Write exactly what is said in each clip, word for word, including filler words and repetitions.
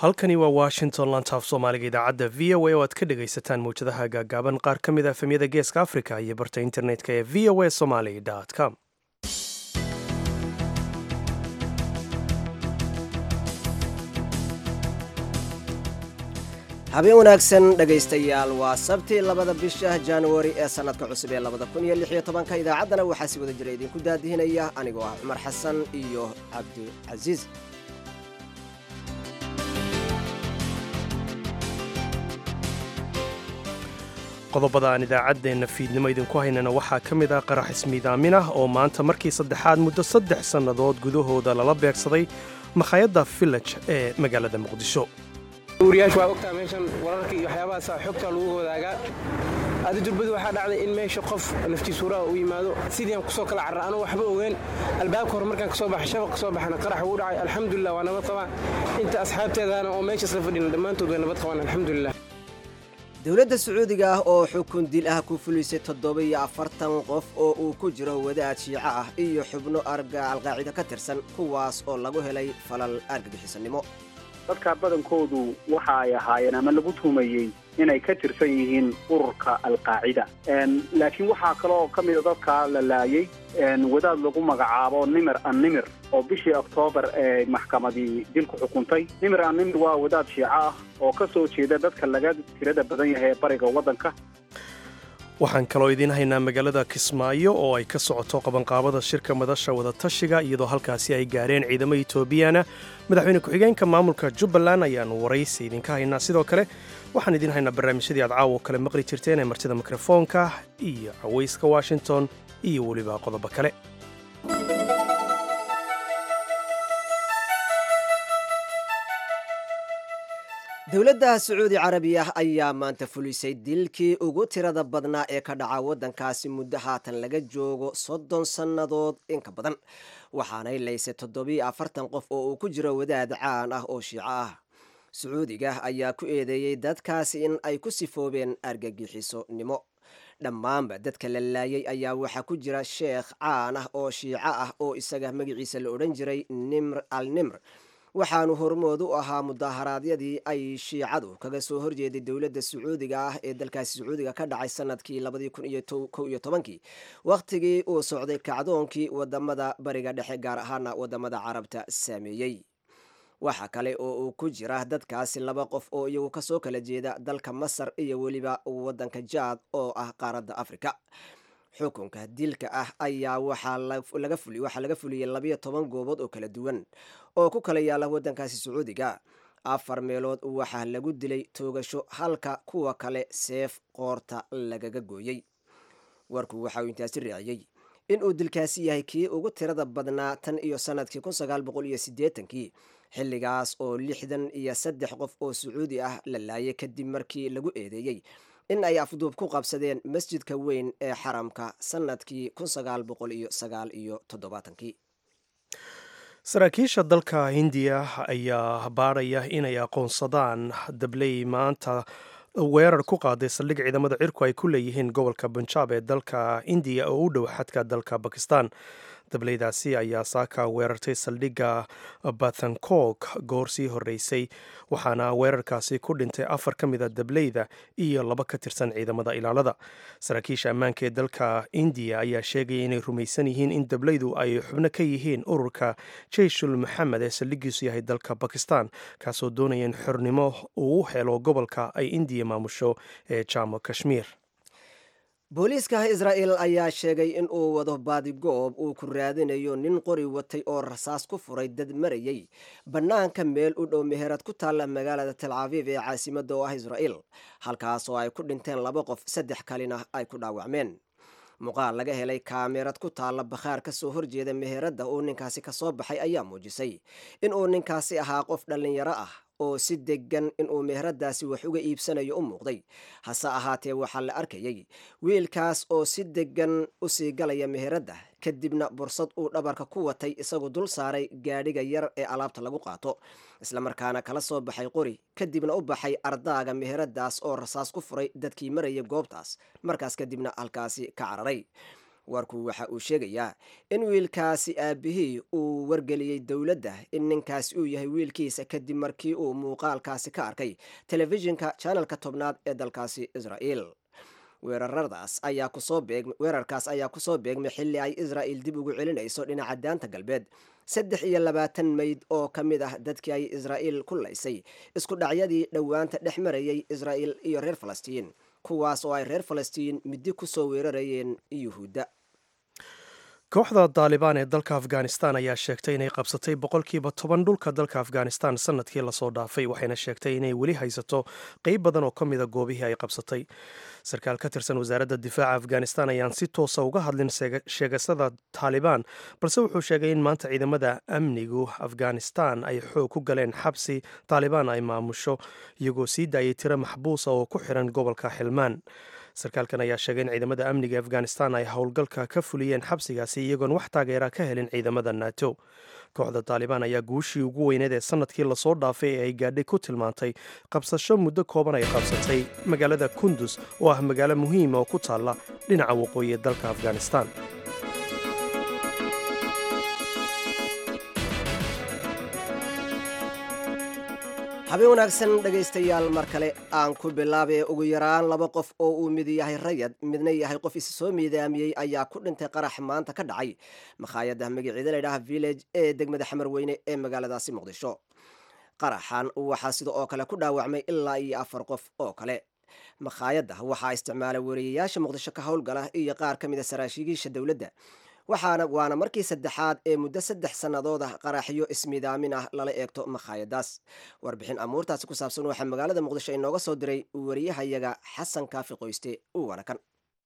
halkani waa washington lantaaf soomaaliga idaacadda v o a oo aad ka dhagaysataan mawjadaha gaagaaban qaar ka mid a efemyada geeska africa iyo barta internetka ee v o a somaly com. habeen wanaagsan dhegaystayaal waa sabti labada bisha januari ee sanadka cusub ee labada kun iyo lix iyo tobanka idaacaddana waxaa si wada jira idinku daadihinaya anigoo ah cumar xasan iyo cabdicasiis. qodobada aan idaacaddeenna fiidnimo idinku haynana waxaa ka mid ah qarax ismiidaamin ah oo maanta markii saddexaad muddo saddex sannadood gudahooda lala beegsaday makhaayadda village ee magaalada muqdisho. wariyaashu waa ogtaa meeshan wararka iyo waxyaabahaas xogta lagu wadaagaa. adi durbadu waxaa dhacday in meesha qof naftiisuuraha u yimaado sidii aan kusoo kala carra anuu waxba ogeyn albaabka hore markaan kasoo baxay shabaq kasoo baxana qarax ugu dhacay alxamdulilah waa nabad qabaa. inta asxaabteedana oo meesha isla fadhina dhammaantood way nabad qabaan alxamdulilah. dowladda sacuudiga ah oo xukun dil ah ku fulisay toddoba iyo afartan qof oo uu ku jiro wadaad shiico ah iyo xubno arga alqaacida ka tirsan kuwaas oo lagu helay falal argagixisanimo. dadka badankoodu waxa ay ahaayeen ama lagu tuumayey inay ka tirsan yihiin ururka alqaacida, laakiin waxaa kaloo ka mida dadka la laayay wadaad lagu magacaabo nimir annimir oo bishii oktoobar ee maxkamadii dilku xukuntay. nimir annimir waa wadaad shiico ah oo ka soo jeeda dadka laga tirada badan yahay ee bariga waddanka. waxaan kaloo idiin haynaa magaalada kismaayo oo ay ka socoto qabanqaabada shirka madasha wadatashiga iyadoo halkaasi ay gaareen ciidamo etoobiyana. madaxweyne ku-xigeenka maamulka jubbaland ayaanu waraysi idinka haynaa. sidoo kale waxaan idiin haynaa barnaamijyadii aad caawo kale maqli jirteen ee martida mikrofoonka iyo cawayska washington iyo weliba qodobo kale. dowladda sacuudi carabiya ayaa maanta fulisay dilkii ugu tirada badnaa ee ka dhaca waddankaasi muddo haatan laga joogo soddon sannadood inka badan, waxaanay laysay toddobiyo afartan qof oo uu ku jiro wadaad caan ah oo shiico ah. sacuudiga ayaa ku eedeeyey dadkaasi in ay ku sifoobeen argagixiso-nimo. dhammaanba dadka la laayay ayaa waxaa ku jira sheekh caan ah oo shiico ah oo isaga magaciisa la odhan jiray nimr al nimr, waxaanu hormood u ahaa mudaharaadyadii ay shiicadu kaga soo horjeeday dowladda sacuudiga ah ee dalkaasi sacuudiga ka dhacay sanadkii labadii kun iyo kow iyo tobankii wakhtigii uu socday kacdoonkii wadamada bariga dhexe gaar ahaana wadamada carabta saameeyey. waxa kale oo uu ku jira dadkaasi laba qof oo iyagu kasoo kala jeeda dalka masar iyo weliba wadanka jaad oo ah qaaradda afrika. xukunka dilka ah ayaa waxaa laga fuliyey labiyo toban goobood oo kala duwan oo ku kala yaala waddankaasi sacuudiga. afar meelood waxaa lagu dilay toogasho halka kuwa kale seef qoorta lagaga gooyey. warku waxa uu intaasi raaciyey in uu dilkaasi yahay kii ugu tirada badnaa tan iyo sanadkii kun sagaal boqol iyo siddeetankii, xilligaas oo lixdan iyo saddex qof oo sacuudi ah la laayay kadib markii lagu eedeeyey in ay afduub ku qabsadeen masjidka weyn ee xaramka sanadkii kun sagaal boqol iyo sagaal iyo toddobaatankii. saraakiisha dalka hindiya ayaa baaraya inay aqoonsadaan dabley maanta weerar ku qaaday saldhig ciidamada cirku ay ku leeyihiin gobolka bunjaab ee dalka indiya oo u dhow xadka dalka bakistan. dableydaasi ayaa saaka weerartay saldhigga bathankog goor sii horreysay, waxaana weerarkaasi ku dhintay afar ka mida dableyda iyo laba ka tirsan ciidamada ilaalada. saraakiisha ammaanka ee dalka indiya ayaa sheegaya inay rumaysan yihiin in dableydu ay xubno ka yihiin ururka jeyshul maxamed ee saldhiggiisu yahay dalka bakistan, kaasoo doonaya in xornimo uu helo gobolka ay indiya maamusho ee jammu kashmiir. booliiska israa'el ayaa sheegay in uu wado baadigoob uu ku raadinayo nin qori watay oo rasaas ku furay dad marayay bannaanka meel u dhow meherad ku taalla magaalada tel aviv ee caasimadda oo ah israa'el, halkaas oo ay ku dhinteen laba qof saddex kalina ay ku dhaawacmeen. muuqaal laga helay kaamirad ku taalla bakhaar ka soo horjeeda meheradda uu ninkaasi ka soo baxay ayaa muujisay in uu ninkaasi ahaa qof dhallinyaro ah oo si degan inuu meheradaasi wax uga iibsanayo u muuqday. hase ahaatee waxaa la arkayay wiilkaas oo si degan u sii galaya meheradda, kadibna bursad uu dhabarka ku watay isagoo dul saaray gaadhiga yar ee alaabta lagu qaato, islamarkaana kala soo baxay qori, kadibna u baxay ardaaga meheradaas oo rasaas ku furay dadkii maraya goobtaas, markaas kadibna halkaasi ka cararay. warku waxa uu sheegayaa in wiilkaasi aabihii uu wargeliyey dowladda in ninkaasi uu yahay wiilkiisa kadib markii uu muuqaalkaasi ka arkay telefishinka channelka tobnaad ee dalkaasi israa'iil weeraradaas ayaa kusoo beeg weerarkaas ayaa kusoo beegmay xilli ay israa'iil dib ugu celinayso dhinaca daanta galbeed saddex iyo labaatan meyd oo ka mid ah dadkii ay israa'iil ku laysay isku dhacyadii dhowaanta dhex marayay israa'iil iyo reer falastiin kuwaas oo ay reer falastiin midi kusoo weerarayeen yuhuudda kooxda daalibaan ee dalka afghanistan ayaa sheegtay inay qabsatay boqolkiiba toban dhulka dalka afghanistan sanadkii lasoo dhaafay waxayna sheegtay inay weli haysato qeyb badan oo ka mida goobihii ay qabsatay sarkaal ka tirsan wasaaradda difaaca afghanistan ayaan si toosa uga hadlin sheegasada taalibaan balse wuxuu sheegay in maanta ciidamada amnigu afghanistan ay xoog ku galeen xabsi taalibaan ay maamusho iyagoo sii daayay tiro maxbuusa oo ku xiran gobolka xilmaan sarkaalkan ayaa sheegay in ciidamada amniga afghanistan ay howlgalka ka fuliyeen xabsigaasi iyagoon wax taageera ka helin ciidamada nato kooxda taalibaan ayaa guushii ugu weyneed ee sanadkii lasoo dhaafay ee ay gaadhay ku tilmaantay qabsasho muddo kooban ay qabsatay magaalada kundus oo ah magaalo muhiima oo ku taalla dhinaca waqooyi ee dalka afghanistan habeen wanaagsan dhegaystayaal mar kale aan ku bilaabay ugu yaraan laba qof oo uu mid yahay rayad midna yahay qof is soo miidaamiyey ayaa ku dhintay qarax maanta ka dhacay makhaayadda magaceeda la yidhaha village ee degmada xamarweyne ee magaaladaasi muqdisho qaraxan waxaa sida oo kale ku dhaawacmay ilaa iyo afar qof oo kale makhaayadda waxaa isticmaalay wariyayaasha muqdisho ka howlgala iyo qaar ka mid a saraashigiisha dowladda waxaana waana markii saddexaad ee muddo saddex sannadood ah qaraxyo ismidaamin ah lala eegto makhaayadaas warbixin amuurtaasi ku saabsan waxaa magaalada muqdisho inooga soo diray wariyahayaga xasan kaafi qoyste uu wanakan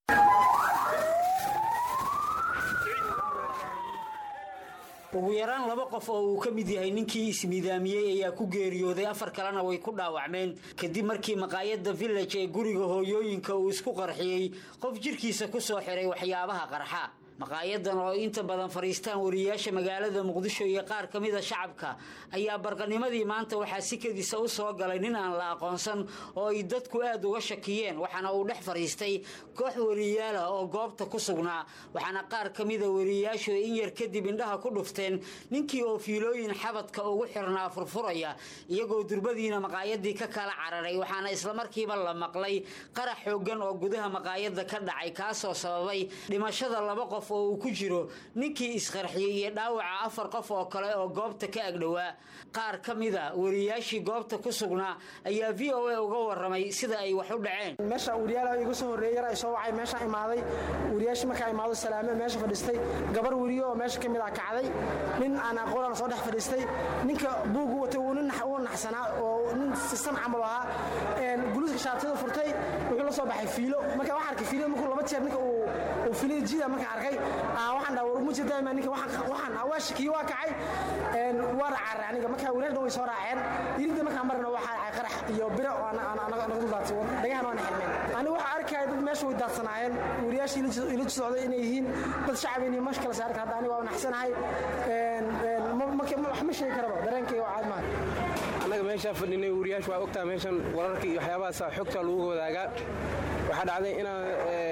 ugu yaraan laba qof oo uu ka mid yahay ninkii ismiidaamiyey ayaa ku geeriyooday afar kalena way ku dhaawacmeen kadib markii maqaayadda village ee guriga hooyooyinka uu isku qarxiyey qof jirkiisa ku soo xiray waxyaabaha qarxa maqaayadan oo inta badan fariistaan wariyaasha magaalada muqdisho iyo qaar ka mid a shacabka ayaa barqanimadii maanta waxaa si kadisa u soo galay nin aan la aqoonsan oo ay dadku aad uga shakiyeen waxaana uu dhex fariistay koox wariyaal ah oo goobta ku sugnaa waxaana qaar ka mid a wariyaashu in yar kadib indhaha ku dhufteen ninkii oo fiilooyin xabadka ugu xirnaa furfuraya iyagoo durbadiina maqaayadii ka kala cararay waxaana isla markiiba la maqlay qarax xoogan oo gudaha maqaayadda ka dhacay kaasoo sababay dhimashada laba qof oo uu ku jiro ninkii isqarxiyey iyo dhaawaca afar qof oo kale oo goobta ka agdhowaa qaar ka mid a wariyaashii goobta ku sugnaa ayaa v o a uga warramay sida ay wax u dhaceen meesha wariyaal igu soo horreeyay ay soo wacay meesha imaaday wariyaashi markaa imaado salaame meesha fadhistay gabar wariyo oo meesha ka mid ah kacday nin aan aqoon soo dhex fadhistay ninka buugu watay uu nin uu naxsanaa oo nin sisan camal ahaa een guluuska shaatida furtay wuxuu la soo baxay fiilo marka waxa arkay fiilo markuu laba jeer ninka uu uu fiilo jida marka arkay aan waxaan dhaw ugu jeedaa ninka waxaan waxaan awaashkii waa kacay een waa raacay aniga marka walaal way soo raaceen yirida marka marna waxa ay qarax iyo biro oo ana ana ana daadsan dhagahan waan xilmeen aniga waxa arkay dad meesha way daadsanaayeen wariyaashii ila socday inay yihiin dad shacab inay meesha kala saarka hadda aniga waa naxsanahay een ma ma ma sheegi karaba dareenkay waa caad anaga meesha fadhinay wariyaash waa ogtaa meeshan wararka iyo waxyaabahaas xogta lagu wadaaga waxa dhacday inaan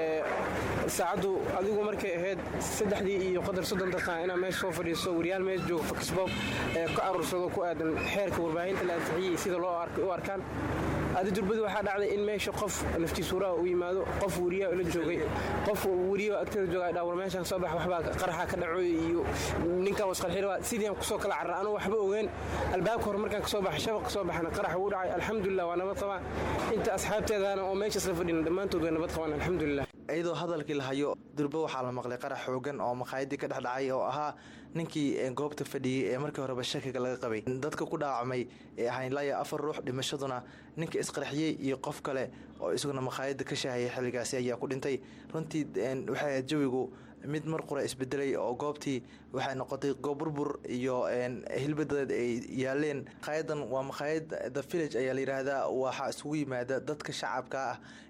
saacadu adigu markay ahayd saddexdii iyo qadar soddon daqiiqo inaan meesha soo fadhiiso wariyaal meesha jooga fakisbob ee ka aruursado ku aadan xeerka warbaahinta la ansixiyey sida loo arkay u arkaan adi durbadu waxaa dhacday in meesha qof naftiisuuraha u yimaado qof wariyaa la joogay qof wariyo agteeda jooga dhaawar meeshan soo bax waxba qaraxa ka dhaco iyo ninka wasqarxira sidii ku soo kala carra anu waxba ogeyn albaabka hor markaan ka soo baxay shabaq soo baxna qarax uu dhacay alxamdulillah waa nabad qabaa inta asxaabteedana oo meesha isla fadhina dhammaantood way nabad qabaan alxamdulillah iyadoo hadalkii la hayo durba waxaa la maqlay qarax xoogan oo maqaayadii ka dhex dhacay oo ahaa ninkii goobta fadhiyey ee markii horeba shakiga laga qabay dadka ku dhaawacmay ee ahayn ilaa iyo afar ruux dhimashaduna ninka isqarxiyey iyo qof kale oo isaguna maqaayadda ka shaahayay xilligaasi ayaa ku dhintay runtii waxay ahayd jawigu mid mar qura isbedelay oo goobtii waxay noqotay goob burbur iyo hilbadeed ay yaaleen maqaayadan waa maqaayad the village ayaa la yidhaahdaa waxaa isugu yimaada dadka shacabka ah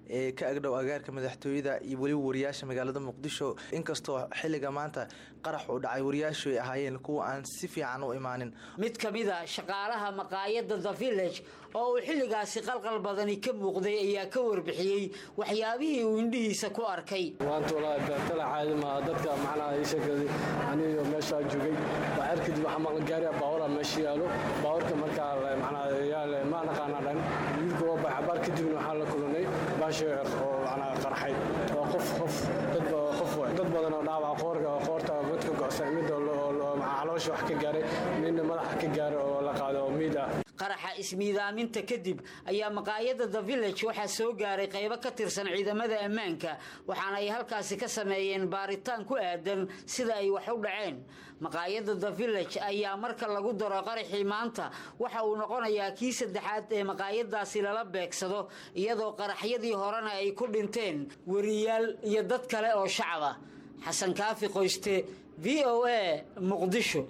ee ka agdhow agaarka madaxtooyada iyo weliba wariyaasha magaalada muqdisho inkastoo xilliga maanta qarax uu dhacay wariyaashu ay ahaayeen kuwa aan si fiican u imaanin. mid ka mid ah shaqaalaha maqaayadda The Village oo uu xilligaasi qalqal badani ka muuqday ayaa ka warbixiyey waxyaabihii uu indhihiisa ku arkay. maanta walaa beertala caadi ma dadka macnaha ay sheegay aniga meesha joogay waxaad kadib waxa maqan gaari baawar meesha yaalo baawarka markaa macnaha yaal ma naqaana dhan wiilku waa baxbar kadib waxa la kulunay baasheer oo macnaha qarxay oo qof qof dad qof dad badan oo dhaawac qoorka qoorta wadka go'san mid oo macaloosha wax ka gaaray nin madaxa ka gaaray oo la qaado miida. qaraxa ismiidaaminta kadib ayaa maqaayadda The Village waxaa soo gaaray qaybo ka tirsan ciidamada ammaanka waxaana ay halkaasi ka sameeyeen baaritaan ku aadan sida ay wax u dhaceen. maqaayadda The Village ayaa marka lagu daro qaraxii maanta waxa uu noqonayaa kii saddexaad ee maqaayadaasi lala beegsado iyadoo qaraxyadii horena ay ku dhinteen wariyaal iyo dad kale oo shacab ah. xasan kaafi qoyste V O A Muqdisho.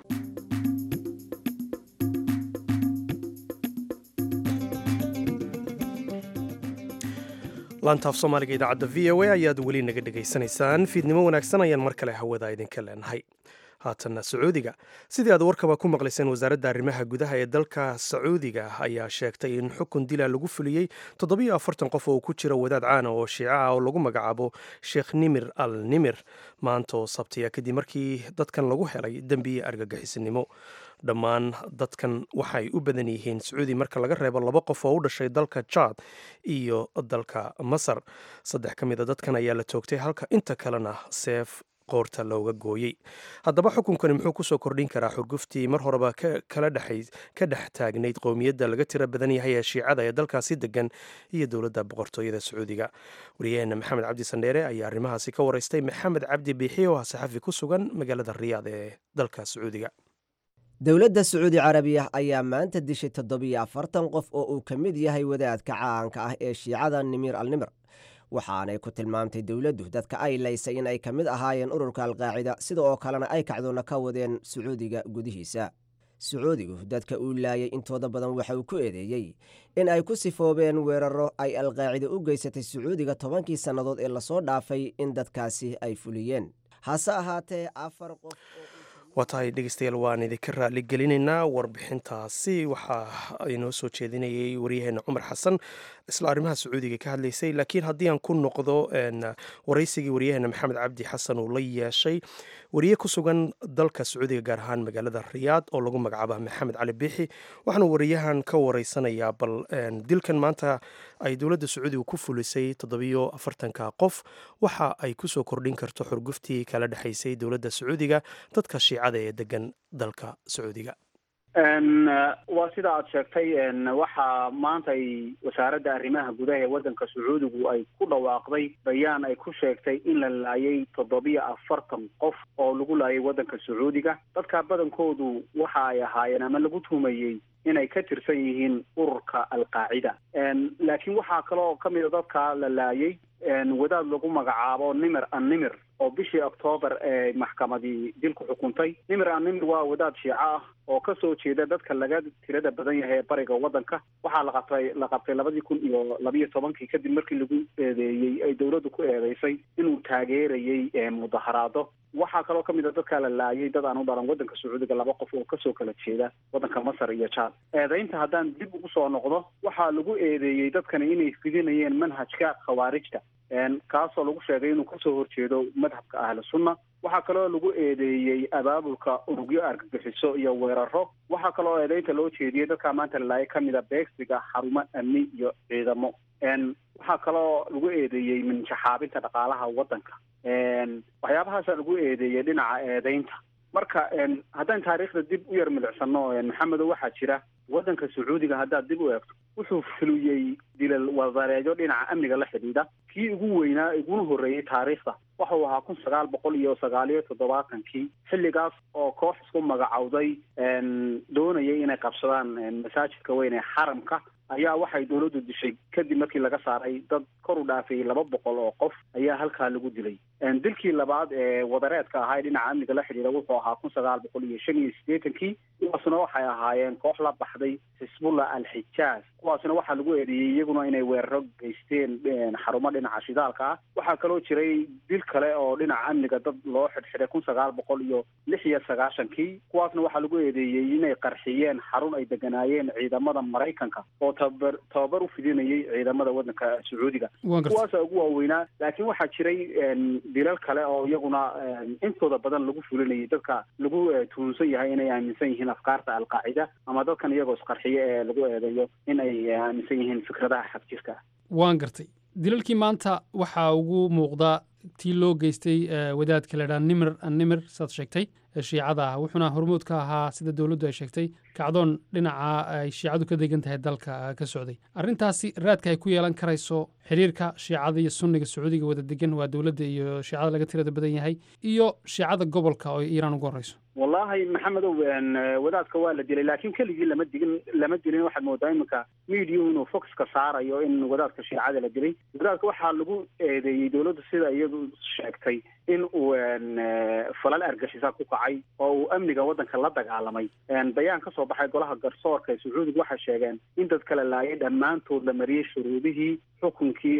laantaaf soomaaliga idaacadda v o a ayaad weli naga dhegaysanaysaan fiidnimo wanaagsan ayaan mar kale hawada idinka leenahay. haatanna sacuudiga sidii aad warkaba ku maqlayseen wasaaradda arrimaha gudaha ee dalka sacuudiga ayaa sheegtay in xukun dila lagu fuliyey toddobiyo afartan qof oo ku jira wadaad caana oo shiica ah oo lagu magacaabo sheekh nimir al nimir maanta oo sabtiya kadib markii dadkan lagu helay dembi argagixisinimo. dhammaan dadkan waxay u badan yihiin sacuudi marka laga reebo laba qof oo u dhashay dalka jaad iyo dalka masar. saddex ka mid a dadkan ayaa la toogtay halka inta kalena seef qoorta looga gooyey. haddaba xukunkani muxuu kusoo kordhin karaa xurguftii mar horeba ka dhex taagnayd qowmiyadda laga tira badan yahay ee shiicada ee dalkaasi degan iyo dowladda boqortooyada sacuudiga. wariyaheena maxamed cabdi sandheere ayaa arrimahaasi ka waraystay maxamed cabdi biixi oo ah saxafi ku sugan magaalada riyaad ee dalka sacuudiga. dowladda sacuudi carabiya ayaa maanta dishay toddobiyo afartan qof oo uu ka mid yahay wadaadka caanka ah ee shiicada nimir al nimir waxaanay ku tilmaamtay dowladdu dadka ay laysay in ay ka mid ahaayeen ururka alqaacida sida oo kalena ay kacdoona ka wadeen sacuudiga gudihiisa. sacuudigu dadka uu laayay intooda badan waxa uu ku eedeeyey in ay ku sifoobeen weeraro ay alqaacida u geysatay sacuudiga tobankii sannadood ee lasoo dhaafay in dadkaasi ay fuliyeen. hase ahaatee afar qof waa tahay dhegeystayaal waan idinka raali gelinaynaa warbixintaasi waxaa inoo soo jeedinayay waryaheena cumar xasan isla arrimaha sacuudiga ka hadlaysay. laakiin haddii aan ku noqdo waraysigii waryaheena maxamed cabdi xasan uu la yeeshay wariye ku sugan dalka sacuudiga gaar ahaan magaalada riyaad oo lagu magacaaba maxamed cali biixi waxaana wariyahan ka waraysanayaa bal dilkan maanta ay dowladda sacuudiga ku fulisay toddobiyo afartanka qof waxa ay kusoo kordhin karto xurguftii kala dhexaysay dowladda sacuudiga dadka shiicada ee degan dalka sacuudiga. waa sida aad sheegtay waxaa maanta ay wasaaradda arrimaha gudaha ee waddanka sacuudigu ay ku dhawaaqday bayaan ay ku sheegtay in la laayay toddobiyo afartan qof oo lagu laayay waddanka sacuudiga. dadka badankoodu waxa ay ahaayeen ama lagu tuhumayey inay ka tirsan yihiin ururka alqaacida. laakiin waxaa kaloo ka mid a dadka la laayay wadaad lagu magacaabo nimir an nimir oo bishii oktoobar ee maxkamadii dilku xukuntay. nimir an nimir waa wadaad shiico ah oo ka soo jeeda dadka laga tirada badan yahay ee bariga waddanka. waxaa la qabtay la qabtay labadii kun iyo labiyo tobankii kadib markii lagu eedeeyey ay dowladdu ku eedeysay inuu taageerayey mudaharaado. waxaa kaloo ka mid a dadka la laayay dad aan u dhalan waddanka sacuudiga laba qof oo kasoo kala jeeda waddanka masar iyo jaad. eedeynta haddaan dib ugu soo noqdo waxaa lagu eedeeyey dadkani inay fidinayeen manhajka khawaarijta kaasoo lagu sheegay inuu kasoo horjeedo madhabka ahlu sunna. waxaa kaloo lagu eedeeyey abaabulka urugyo argagixiso iyo weeraro. waxaa kaloo eedeynta loo jeediyey dadka maanta la laayay ka mid a beegsiga xarumo amni iyo ciidamo. waxaa kaloo lagu eedeeyey minjaxaabinta dhaqaalaha waddanka. waxyaabahaasa lagu eedeeyey dhinaca eedeynta. marka haddaan taariikhda dib u yar milicsano maxamedo waxaa jira waddanka sacuudiga haddaad dib u eegto wuxuu fuliyey dilal wadareejo dhinaca amniga la xidhiidha. kii ugu weynaa iguna horreeyey taariikhda waxau ahaa kun sagaal boqol iyo sagaaliyo toddobaatankii xilligaas oo koox isku magacowday doonayay inay qabsadaan masaajidka weyn ee xaramka ayaa waxay dowladdu dishay kadib markii laga saaray dad kor u dhaafayay laba boqol oo qof ayaa halkaa lagu dilay. dilkii labaad ee wadareedka ahaa dhinaca amniga la xidhiidha wuxuu ahaa kun sagaal boqol iyo shan iyo siddeetankii kuwaasna waxay ahaayeen koox la baxday xisbullah al-xijaaz kuwaasna waxaa lagu eedeeyey iyaguna inay weeraro geysteen xarumo dhinaca shidaalka ah waxaa kaloo jiray dil kale oo dhinaca amniga dad loo xidhxidhay kun sagaal boqol iyo lix iyo sagaashankii kuwaasna waxaa lagu eedeeyey inay qarxiyeen xarun ay deganaayeen ciidamada maraykanka oo tababar tababar u fidinayay ciidamada waddanka sacuudiga kuwaasa ugu waaweynaa laakiin waxaa jiray dilal kale oo iyaguna intooda badan lagu fulinayay dadka lagu tuhunsan yahay inay aaminsan yihiin afkaarta alqaacida ama dadkan iyagoo isqarxiyo ee lagu eedeeyo in ay aaminsan yihiin fikradaha xagjirka waan gartay dilalkii maanta waxaa ugu muuqdaa tii loo geystay wadaadka la idhaha nimir nimir saad sheegtay shiicada ah wuxuuna hormuud ka ahaa sida dowladdu ay sheegtay kacdoon dhinaca ay shiicadu ka degan tahay dalka ka socday arrintaasi raadka ay ku yeelan karayso xiriirka shiicada iyo sunniga sacuudiga wada degan waa dowladda iyo shiicada laga tirada badan yahay iyo shiicada gobolka oo iiraan ugu horreyso wallahi maxamedow wadaadka waa la dilay laakiin keligii lama digin lama dilin waxaad moodaa iminka media inuu foxka saarayo in wadaadka shiicada la dilay wadaadka waxaa lagu eedeeyey dowladdu sida iyadu sheegtay in uu falal argixisa ku kacay oo uu amniga waddanka la dagaalamay bayaan ka soo baxay golaha garsoorka ee sacuudiga waxay sheegeen in dad kala laayay dhammaantood la mariyey shuruudihii xukunkii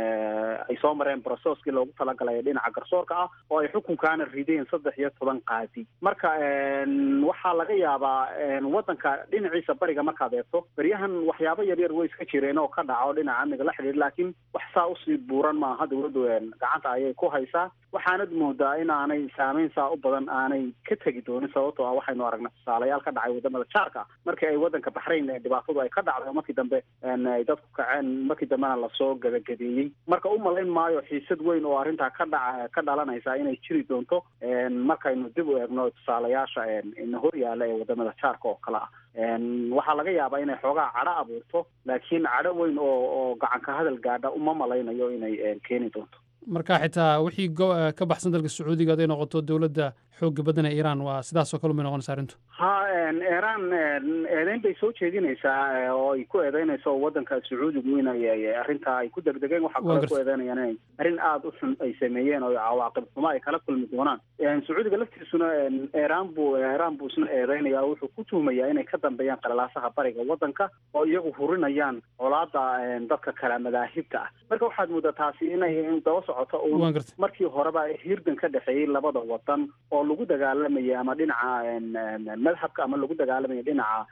ay soo mareen broseskii loogu talagalay dhinaca garsoorka ah oo ay xukunkaana rideen saddex iyo toban qaadi marka waxaa laga yaabaa waddanka dhinaciisa bariga markaad eegto beryahan waxyaabo yaryar way iska jireen oo ka dhaco dhinaca amniga la xidhiir laakiin wax saa usii buuran maaha dowladdu gacanta ayay ku haysaa waxaanad moodaa in aanay saameyn saa u badan aanay ka tegi doonin sababtoo ah waxaynu aragnay tusaalayaal ka dhacay wadamada jaarka markii ay waddanka baxrayn dhibaatadu ay ka dhacday markii dambe ay dadku kaceen markii dambena lasoo gabagabeeyey marka u malayn maayo xiisad weyn oo arrintaa ka dhaca ka dhalanaysa inay jiri doonto markaynu dib u eegno tusaalayaasha ina hor yaalla ee wadamada jaarka oo kale ah waxaa laga yaabaa inay xoogaa cadho abuurto laakiin cadho weyn oo oo gacanka hadal gaadha uma malaynayo inay keeni doonto marka xitaa wixii ka baxsan dalka sacuudiga haday noqoto dowladda xooga badan ee iiraan waa sidaas oo kale umay noqonaysa arrintu ha iiraan eedeyn bay soo jeedinaysaa oo ay ku eedeynayso waddanka sacuudigu inay arrintaa ay ku degdegeen waxaa kale ku eedeynayaan inay arrin aada u xun ay sameeyeen oo cawaaqib xumo ay kala kulmi doonaan sacuudiga laftiisuna iiraan buu iiraan buu isna eedeynaya wuxuu ku tuhmayaa inay ka dambeeyaan qalalaasaha bariga waddanka oo iyagu hurinayaan colaada dadka kala madaahibta ah marka waxaad moodaa taasi inay daba socoto oo markii horeba hirdan ka dhexeeyey labada wadan oo lagu dagaalamayay ama dhinaca madhabka ama lagu dagaalamayay dhinaca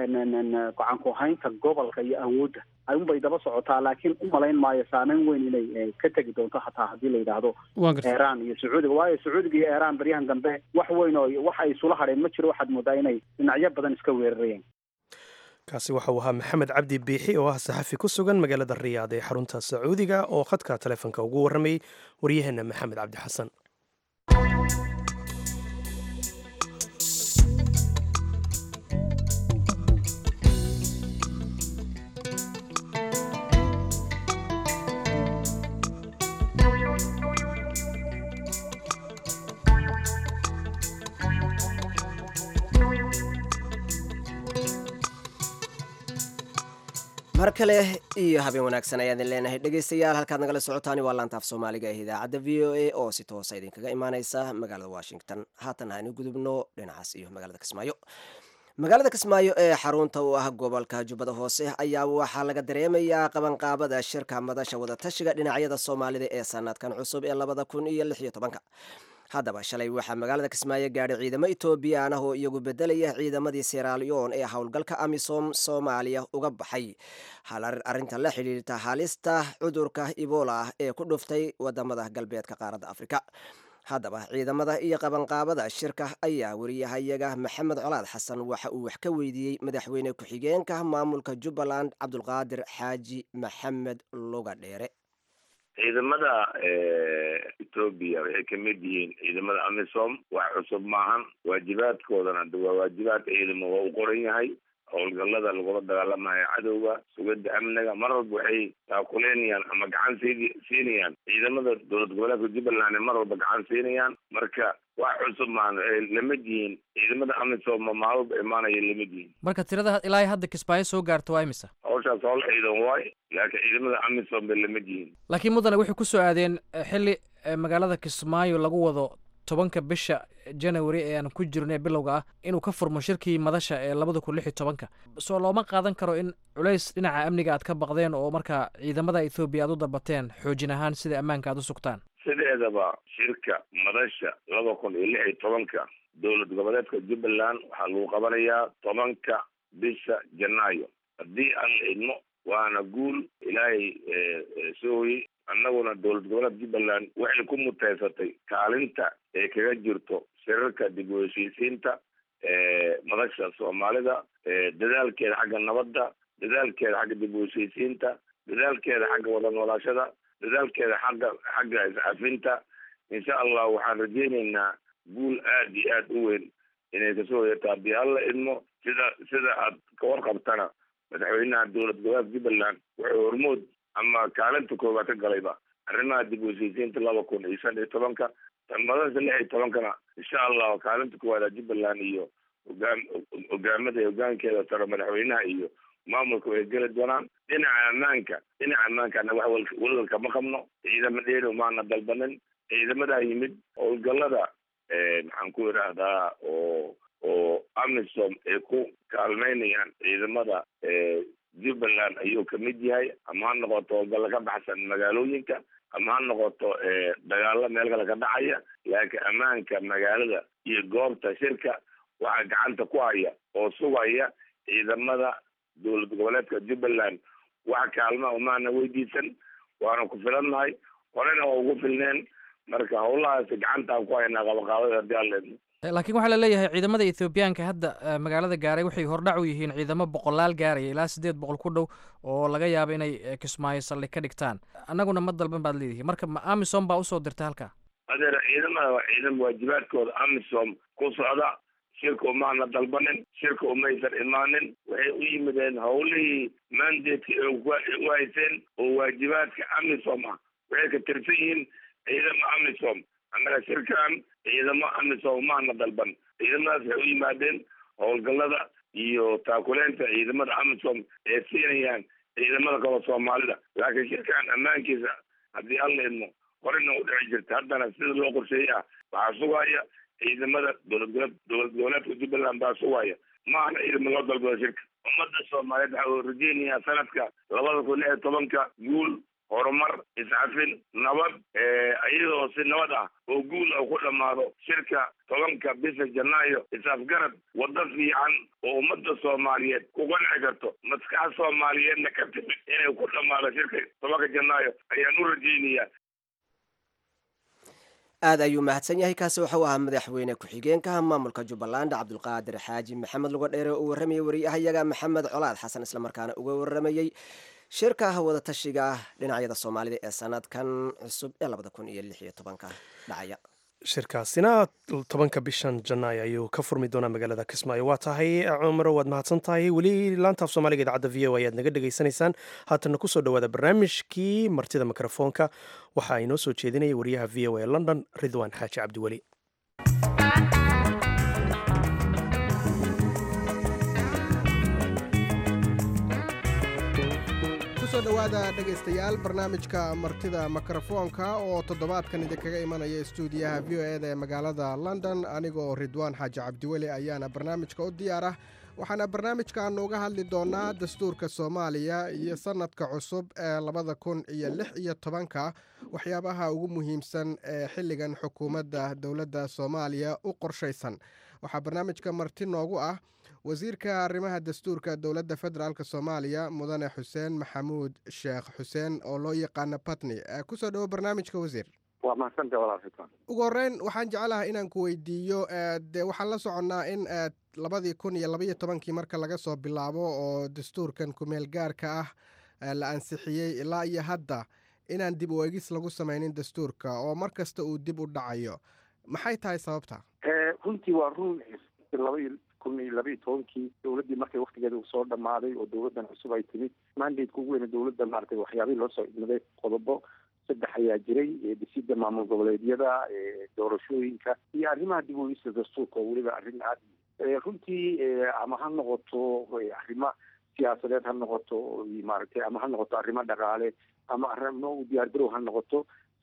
gacan ku haynta gobolka iyo awoodda ayuunbay daba socotaa laakiin u malayn maayo saameyn weyn inay ka tegi doonto hataa haddii la yidhaahdo iiraan iyo sacuudiga waayo sacuudiga iyo iiraan baryahan dambe wax weyn oo wax ay isula hadheen ma jiro waxaad moodaa inay dhinacyo badan iska weerarayeen kaasi waxa uu ahaa maxamed cabdi biixi oo ah saxafi ku sugan magaalada riyaad ee xarunta sacuudiga oo khadka taleefonka ugu warramayey waryaheena maxamed cabdi xasan mar kale iyo habeen wanaagsan ayaan idin leenahay dhegaystayaal halkaad nagala socotaani waa laantaaf soomaaliga ee idaacadda v o a oo si toosa idinkaga imaaneysa magaalada washington haatan haanu gudubno dhinacaas iyo magaalada kismaayo magaalada kismaayo ee xarunta u ah gobolka jubbada hoose ayaa waxaa laga dareemayaa qabanqaabada shirka madasha wadatashiga dhinacyada soomaalida ee sanadkan cusub ee labada kun iyo lix iyo tobanka haddaba shalay waxaa magaalada kismaayo gaadhay ciidamo etoobiyaan ah oo iyagu bedelaya ciidamadii seraaliyon ee howlgalka amisom soomaaliya uga baxay arrinta la xidhiirta halista cudurka ebola ee ku dhuftay wadamada galbeedka qaaradda afrika haddaba ciidamada iyo qabanqaabada shirka ayaa wariyahayaga maxamed colaad xasan waxa uu wax ka weydiiyey madaxweyne ku-xigeenka maamulka jubbaland cabdulqaadir xaaji maxamed luga dheere ciidamada etoobiya waxay kamid yihiin ciidamada amisom wax cusub maahan waajibaadkoodana waa waajibaad ciidamo waa u qoran yahay howlgalada lagula dagaalamayo cadowga sugada amniga mar walba waxay taakuleynayaan ama gacan sii siinayaan ciidamada dowlad goboleedka jubbaland mar walba gacan siinayaan marka wax cusub maan lamid yihiin ciidamada amisom maalba imaanaya lamid yihiin marka tirada ilaa hadda kismaayo soo gaarto waa imisa hawshaas howl ciidan waay laakiin ciidamada amisom bay lamid yihiin laakiin mudane waxay kusoo aadeen xilli magaalada kismaayo lagu wado tobanka bisha january ee aan ku jirno ee bilowga ah inuu ka furmo shirkii madasha ee labada kun lix iyo tobanka soo looma qaadan karo in culays dhinaca amniga aad ka baqdeen oo markaa ciidamada ethoobiya aad u dalbateen xoojin ahaan sida ammaanka aad u sugtaan sideedaba shirka madasha laba kun iyo lix iyo tobanka dowlad goboleedka jubbaland waxaa lagu qabanayaa tobanka bisha janaayo haddii aan la idmo waana guul ilaahay sooyi annaguna dowlad goboleed jubbaland waxay ku muteysatay kaalinta ee kaga jirto shirarka dib u heshiisiinta madasha soomaalida dadaalkeeda xagga nabadda dadaalkeeda xagga dib u heshiisiinta dadaalkeeda xagga wada noolaashada dadaalkeeda xagga xagga iscafinta insha allah waxaan rajaynaynaa guul aad iyo aad u weyn inay kasoo yeerto haddii alla idmo sida sida aad ka warqabtana madaxweynaha dowlad goboleed jubbaland wuxuu hormood ama kaalinta koowaad ka galayba arrimaha dib u heshiisiinta laba kun iyo shan iyo tobanka tan madasha lix iyo tobankana insha allah kaalinta koowaada jubbaland iyo hogaam hogaamada hogaankeeda sare madaxweynaha iyo maamulka way geli doonaan dhinaca ammaanka dhinaca ammaankaana wax walwalka ma qabno ciidama dheeri maana dalbanin ciidamadaa yimid howlgallada maxaan ku idhaahdaa oo oo amisom ay ku kaalmeynayaan ciidamada jubbaland ayuu kamid yahay ama ha noqoto howlgalla ka baxsan magaalooyinka ama ha noqoto dagaalo meel kale ka dhacaya laakiin ammaanka magaalada iyo goobta shirka waxaa gacanta ku haya oo sugaya ciidamada dowlad goboleedka jubbaland wax kaalma umaana weydiisan waana ku filannahay horena waa ugu filneen marka howlahaasi gacantaan ku haynaa qabaqaabada haddii aan leedno laakiin waxaa la leeyahay ciidamada ethoobiyaanka hadda magaalada gaaray waxay hordhac u yihiin ciidamo boqolaal gaaraya ilaa siddeed boqol ku dhow oo laga yaabo inay kismaayo saldhig ka dhigtaan annaguna ma dalban baad leedihi marka ma amisom baa usoo dirtay halkaa adeer ciidamada waa ciidam waajibaadkooda amisom ku socda shirka umaana dalbanin shirka umaysan imaanin waxay u yimideen howlihii mandatka u hayseen oo waajibaadka amisom ah waxay ka tirsan yihiin ciidamo amisom annaga shirkan ciidamo amisom umaana dalban ciidamadaas waxay u yimaadeen howlgallada iyo taakuleenta ciidamada amisom ee siinayaan ciidamada kale soomaalida laakiin shirkan ammaankiisa haddii alla idmo horena u dhici jirta haddana sida loo qorsheeyey ah waxaa sugaya ciidamada dowlad goboleed dowlad goboleedka jubbaland baa sugaya maahna ciidamo loo dalbado shirka ummadda soomaaliyeed waxaa rajeynayaa sanadka labada kun lix iyo tobanka guul horumar iscafin nabad iyadoo si nabad ah oo guul ah ku dhammaado shirka tobanka bisha janaayo is-afgarad waddo fiican oo ummadda soomaaliyeed ku qanci karto maskaxa soomaaliyeedna ka timid inay ku dhammaado shirka tobanka janaayo ayaan u rajeynayaa aad ayuu mahadsan yahay kaasi waxau ahaa madaxweyne ku-xigeenka maamulka jubbaland cabdulqaadir xaaji maxamed luga dheere oo u warramayay wariyahayaga maxamed colaad xasan islamarkaana uga warramayey shirka wada tashiga dhinacyada soomaalida ee sanadkan cusub ee labada kun iyo lix iyo tobanka dhacaya shirkaasina tobanka bishan janaay ayuu ka furmi doonaa magaalada kismaayo waa tahay cumaro waad mahadsan tahay weli laantaaf soomaaliga idaacadda v o ayaad naga dhegaysanaysaan haatana kusoo dhawaada barnaamijkii martida mikrofoonka waxaa inoo soo jeedinaya wariyaha v o a london ridwaan xaaji cabdiweli kusoo dhawaada dhegaystayaal barnaamijka martida mikrofoonka oo toddobaadkan idinkaga imanaya stuudiyaha v o eda ee magaalada london anigoo ridwaan xaaji cabdiweli ayaana barnaamijka u diyaar ah waxaana barnaamijkan uga hadli doonaa dastuurka soomaaliya iyo sanadka cusub ee labada kun iyo lix iyo tobanka waxyaabaha ugu muhiimsan ee xilligan xukuumadda dowladda soomaaliya u qorshaysan waxaa barnaamijka marti noogu ah wasiirka arrimaha dastuurka dowladda federaalk soomaaliya mudane xuseen maxamuud sheekh xuseen oo loo yaqaano batni kusoo dhawo barnaamijka wasiir waa mahadsantahay walaalkiisan ugu horreyn waxaan jeclahay inaan ku weydiiyo dee waxaan la soconnaa in labadii kun iyo labaiyo tobankii marka laga soo bilaabo oo dastuurkan kumeel gaarka ah la ansixiyey ilaa iyo hadda inaan dib u eegis lagu samaynin dastuurka oo mar kasta uu dib u dhacayo maxay tahay sababta runtii waa run kun iyo labaiyo tobankii dowladdii markay waktigeeda soo dhammaaday oo dowladdan cusub ay timid mandatka ugu weyne dowladda maaragtay waxyaabihii loo soo idmaday qodobo saddex ayaa jiray dhisidda maamul goboleedyada doorashooyinka iyo arrimaha dib u eegista dastuurka oo weliba arrin aad runtii ama ha noqoto arrimo siyaasadeed ha noqoto maaragtay ama ha noqoto arrimo dhaqaale ama arrimo u diyaargarow ha noqoto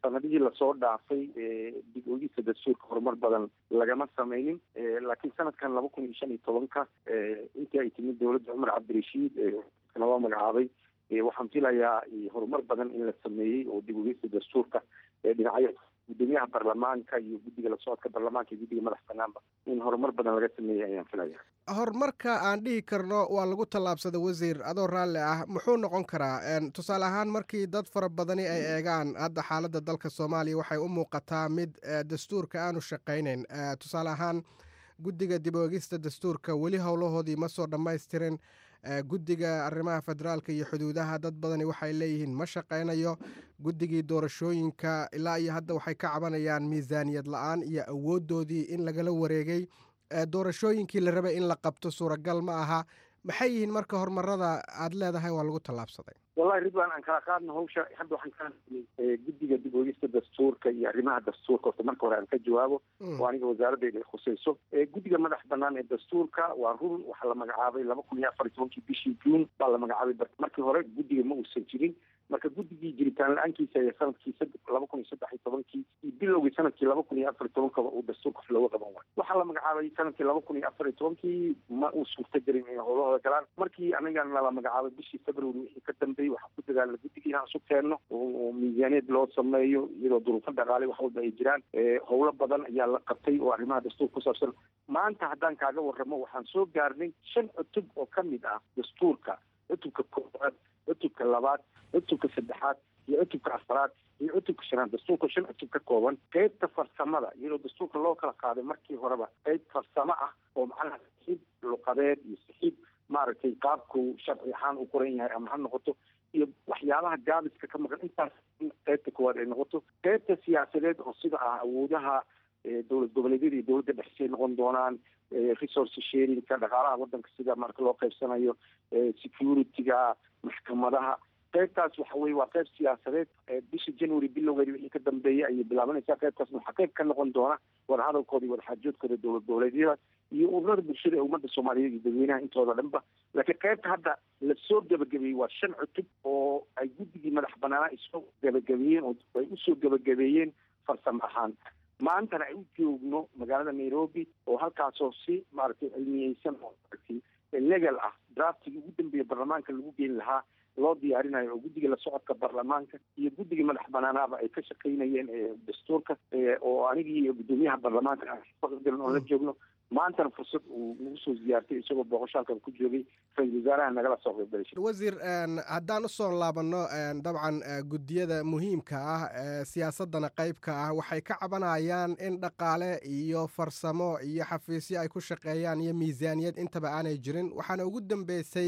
sanadihii lasoo dhaafay dib oogista dastuurka horumar badan lagama samaynin laakiin sanadkan laba kun iyo shan iyo tobanka intii ay timid dowladda cumar cabdirashiid loo magacaabay waxaan filayaa horumar badan in la sameeyey oo dib oogista dastuurka dhinacyo gudoomiyaha baarlamaanka iyo guddiga la socodka baarlamaanka iyo guddiga madax banaanba in horumar badan laga sameeyey ayaan filaya horumarka aan dhihi karno waa lagu tallaabsada wasiir adoo raalli ah muxuu noqon karaa tusaale ahaan markii dad fara badani ay eegaan hadda xaaladda dalka soomaaliya waxay u muuqataa mid dastuurka aanu shaqaynayn tusaale ahaan guddiga dib oogista dastuurka weli howlahoodii ma soo dhammaystirin guddiga arrimaha federaalka iyo xuduudaha dad badani waxay leeyihiin ma shaqaynayo guddigii doorashooyinka ilaa iyo hadda waxay ka cabanayaan miisaaniyad la-aan iyo awooddoodii in lagala wareegay doorashooyinkii la rabay in la qabto suuragal ma aha maxay yihiin marka horumarada aad leedahay waa lagu tallaabsaday wallahi ridwan aan kala qaadno hawsha hadda waxaan ka hadlay guddiga dib oogista dastuurka iyo arrimaha dastuurka horta marka hore aan ka jawaabo oo aniga wasaaraddeeda ay khusayso guddiga madax banaan ee dastuurka waa run waxaa la magacaabay laba kun iyo afar iyo tobankii bishii juun baa la magacaabay markii hore guddiga ma uusan jirin marka guddigii jiritaan la-aankiisa ee sanadkii laba kun iyo saddex iyo tobankii iyo bilowgii sanadkii laba kun iyo afar iyo tobankaba uu dastuurka wax looga qaban waayo waxaa la magacaabay sanadkii laba kun iyo afar iyo tobankii ma uu suurta gelin inay howlahooda galaan markii anigana la magacaabay bishii february wixii ka dambeeyey waxaa ku dagaalna guddigii inaan isu keenno oo miisaaniyad loo sameeyo iyadoo duruufo dhaqaale wax walba ay jiraan howlo badan ayaa la qabtay oo arrimaha dastuurka ku saabsan maanta haddaan kaaga warramo waxaan soo gaarnay shan cutub oo ka mid ah dastuurka cutubka koowaad cutubka labaad cutubka saddexaad iyo cutubka afaraad iyo cutubka shanaad dastuurka shan cutub ka kooban qaybta farsamada iyadoo dastuurka loo kala qaaday markii horeba qayb farsamo ah oo macnaha saxiib luqadeed iyo saxiib maaragtay qaabku sharci ahaan u qoran yahay ama ha noqoto iyo waxyaabaha gaabiska ka maqan intaas in qaybta koowaad ay noqoto qaybta siyaasadeed oo sida ah awoodaha dowlad goboleedyada iyo dowladda dhexisay noqon doonaan resource sharingka dhaqaalaha waddanka sida marka loo qaybsanayo security-ga maxkamadaha qaybtaas waxa weye waa qayb siyaasadeed bisha january bilowgeeda wixii ka dambeeyay ayay bilaabanaysaa qaybtaas waxaa qayb ka noqon doona wadahadalkooda iyo wadaxaajoodkooda dowlad goboleedyada iyo ururada bulshada ee ummadda soomaaliyeed iyo dadweynaha intooda dhanba laakiin qaybta hadda lasoo gabagabeeyey waa shan cutub oo ay guddigii madax banaana isoo gabagabeeyeen oo ay usoo gabagabeeyeen farsamo ahaan maantana ay u joogno magaalada nairobi oo halkaasoo si maaragtay cilmiyeysan oo maaragtay legal ah draftigii ugu dambeeya baarlamaanka lagu geeni lahaa loo diyaarinayo oo guddiga la socodka baarlamaanka iyo guddiga madax banaanaaba ay ka shaqaynayeen dastuurka oo anigii iyo guddoomiyaha baarlamaanka aan oo la joogno maantana fursad uu nagu soo ziyaartay isagoo booqashaalkan ku joogay ra-iisul wasaaraha nagala soo qaybgalay wasiir haddaan usoo laabano dabcan guddiyada muhiimka ah siyaasadana qaybka ah waxay ka cabanayaan in dhaqaale iyo farsamo iyo xafiisyo ay ku shaqeeyaan iyo miisaaniyad intaba aanay jirin waxaana ugu dambeysay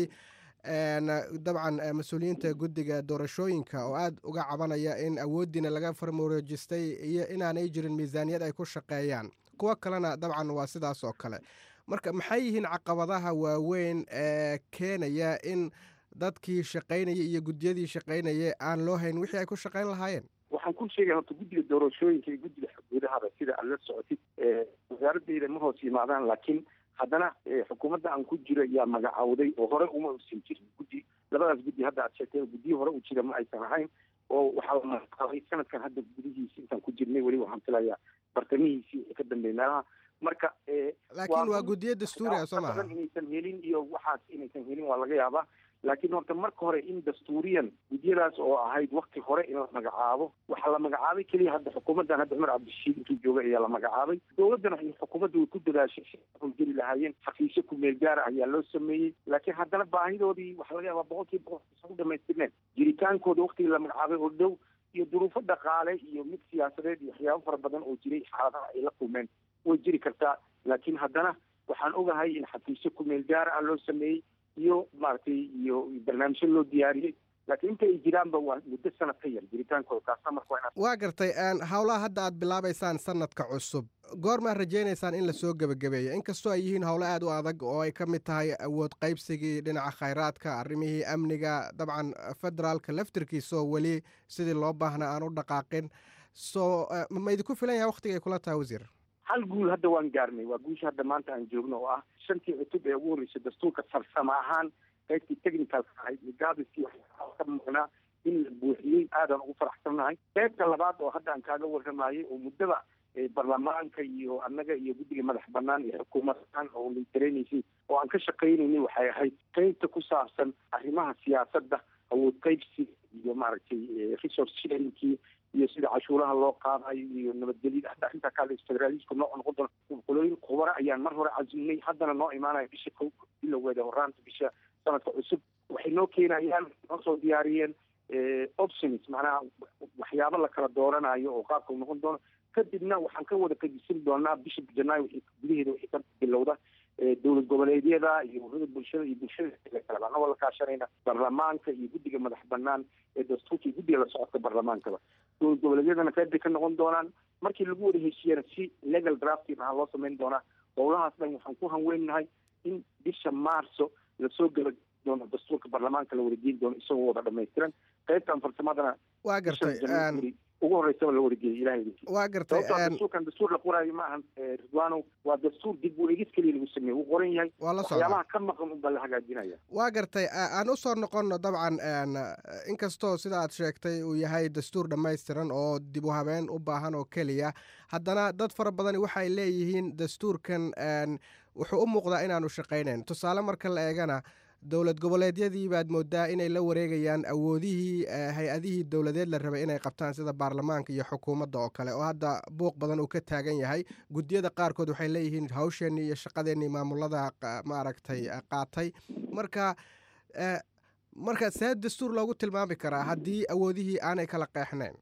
dabcan mas-uuliyiinta guddiga doorashooyinka oo aada uga cabanaya in awooddiina laga farmaroojistay iyo inaanay jirin miisaaniyad ay ku shaqeeyaan kuwo kalena dabcan waa sidaas oo kale marka maxay yihiin caqabadaha waaweyn ee keenaya in dadkii shaqaynaya iyo guddiyadii shaqaynaya aan loo hayn wixii ay ku shaqayn lahaayeen waxaan ku sheegaya horta guddiga doorashooyinka iyo guddiga xuduudahaba sida aad la socotid wasaaradeyda ma hoos yimaadaan laakiin haddana xukuumadda aan ku jiro ayaa magacawday oo hore uma usan jirin guddi labadaas guddi hadda aad sheegtay guddiyo hore u jira ma aysan ahayn oo waxaa la magacaabay sanadkan hadda gudihiisi intaan ku jirnay weli waxaan filayaa bartamihiisii ka dambeeyay meelaha marka laakiin waa guddiyo dastuuri ah soo maaha inaysan helin iyo waxaas inaysan helin waa laga yaabaa laakiin horta marka hore in dastuuriyan guddiyadaas oo ahayd wakti hore in la magacaabo waxaa la magacaabay keliya hadda xukuumaddan hadda cumar cabdishiid intuu jooga ayaa la magacaabay dowladdana iyo xukuumadda way ku dadaashay geli lahaayeen xafiisyo kumeel gaara ayaa loo sameeyey laakiin haddana baahidoodii waxaa laga yaabaa boqol kiiba boqol isan u dhamaystirneen jiritaankooda waktigii la magacaabay oo dhow iyo duruufo dhaqaale iyo mid siyaasadeed iyo waxyaabo fara badan oo jiray xaaladaha ay la kulmeen way jiri kartaa laakiin haddana waxaan ogahay in xafiisyo kumeel gaara ah loo sameeyey iyo maaragtay iyo barnaamijyo loo diyaariyey laakiin inta ay jiraanba waa muddo sanad ka yar jiritaankooda taasna marka waa waa gartay howlaha hadda aad bilaabaysaan sanadka cusub goormaad rajaynaysaan in lasoo gebagabeeyo inkastoo ay yihiin howlo aada u adag oo ay ka mid tahay awood qaybsigii dhinaca khayraadka arrimihii amniga dabcan federaalka laftirkiisa oo weli sidii loo baahnaa aan u dhaqaaqin so ma idinku filan yahay waktiga ay kula tahay wasiir hal guul hadda waan gaarnay waa guusha hadda maanta aan joogno oo ah shantii cutub ee ugu horreysay dastuurka farsamo ahaan qaybtii technicalka ahayd iyo gaabiskii ka maqnaa in la buuxiyey aadaan ugu faraxsannahay. qaybta labaad oo hadda aan kaaga warramayay oo muddada baarlamaanka iyo annaga iyo guddiga madax banaan iyo xukuumadaan oo litareynaysay oo aan ka shaqaynaynay waxay ahayd qaybta ku saabsan arrimaha siyaasadda, awood qaybsi iyo maaragtay resource sharingkii iyo sida cashuuraha loo qaadayo iyo nabadgelyada hataa intaa kaale federalisku noo noqon doona qolooyin khubaro ayaan mar hore cazumnay haddana noo imaanaya bisha kow bilowgeeda horaanta bisha sanadka cusub. waxay noo keenayaan noo soo diyaariyeen options macnaha waxyaabo la kala dooranayo oo qaabka u noqon doono. kadibna waxaan ka wada qadisin doonaa bisha janaayo wixii gudaheeda wixii ka bilowda dowlad goboleedyada iyo ururada bulshada iyo bulshada kale anagoo la kaashanayna baarlamaanka iyo guddiga madax banaan ee dastuurka iyo guddiga la socodka baarlamaankaba. dowlad goboleedyadana qayb bay ka noqon doonaan. markii lagu wada heshiiyana si legal drafting ah loo samayn doonaa. howlahaas dhan waxaan ku hanweynahay in bisha maarso lasoo gala doono dastuurka baarlamaanka la wadageyn doono isagoo wada dhamaystiran. qaybtan farsamadana waa gartay ugu horeysaba la wadageeyay ilahay waa gartay dastuurkan dastuur la qoraayo ma ahan ridwaanow, waa dastuur dib u egis keliya lagu sameeye wuu qoran yahay waxyaabaha ka maqan unbaa la hagaajinaya. waa gartay aan usoo noqono dabcan inkastoo sida aad sheegtay uu yahay dastuur dhammaystiran oo dib u habeen u baahan oo keliya, haddana dad fara badani waxay leeyihiin dastuurkan wuxuu u muuqdaa inaanu shaqaynayn. tusaale marka la eegana dowlad goboleedyadii baad moodaa inay la wareegayaan awoodihii hay-adihii dowladeed la rabay inay qabtaan sida baarlamaanka iyo xukuumadda oo kale, oo hadda buuq badan uu ka taagan yahay. guddiyada qaarkood waxay leeyihiin hawsheenii iyo shaqadeenii maamulada maaragtay qaatay. marka marka see dastuur loogu tilmaami karaa haddii awoodihii aanay kala qeexnayn?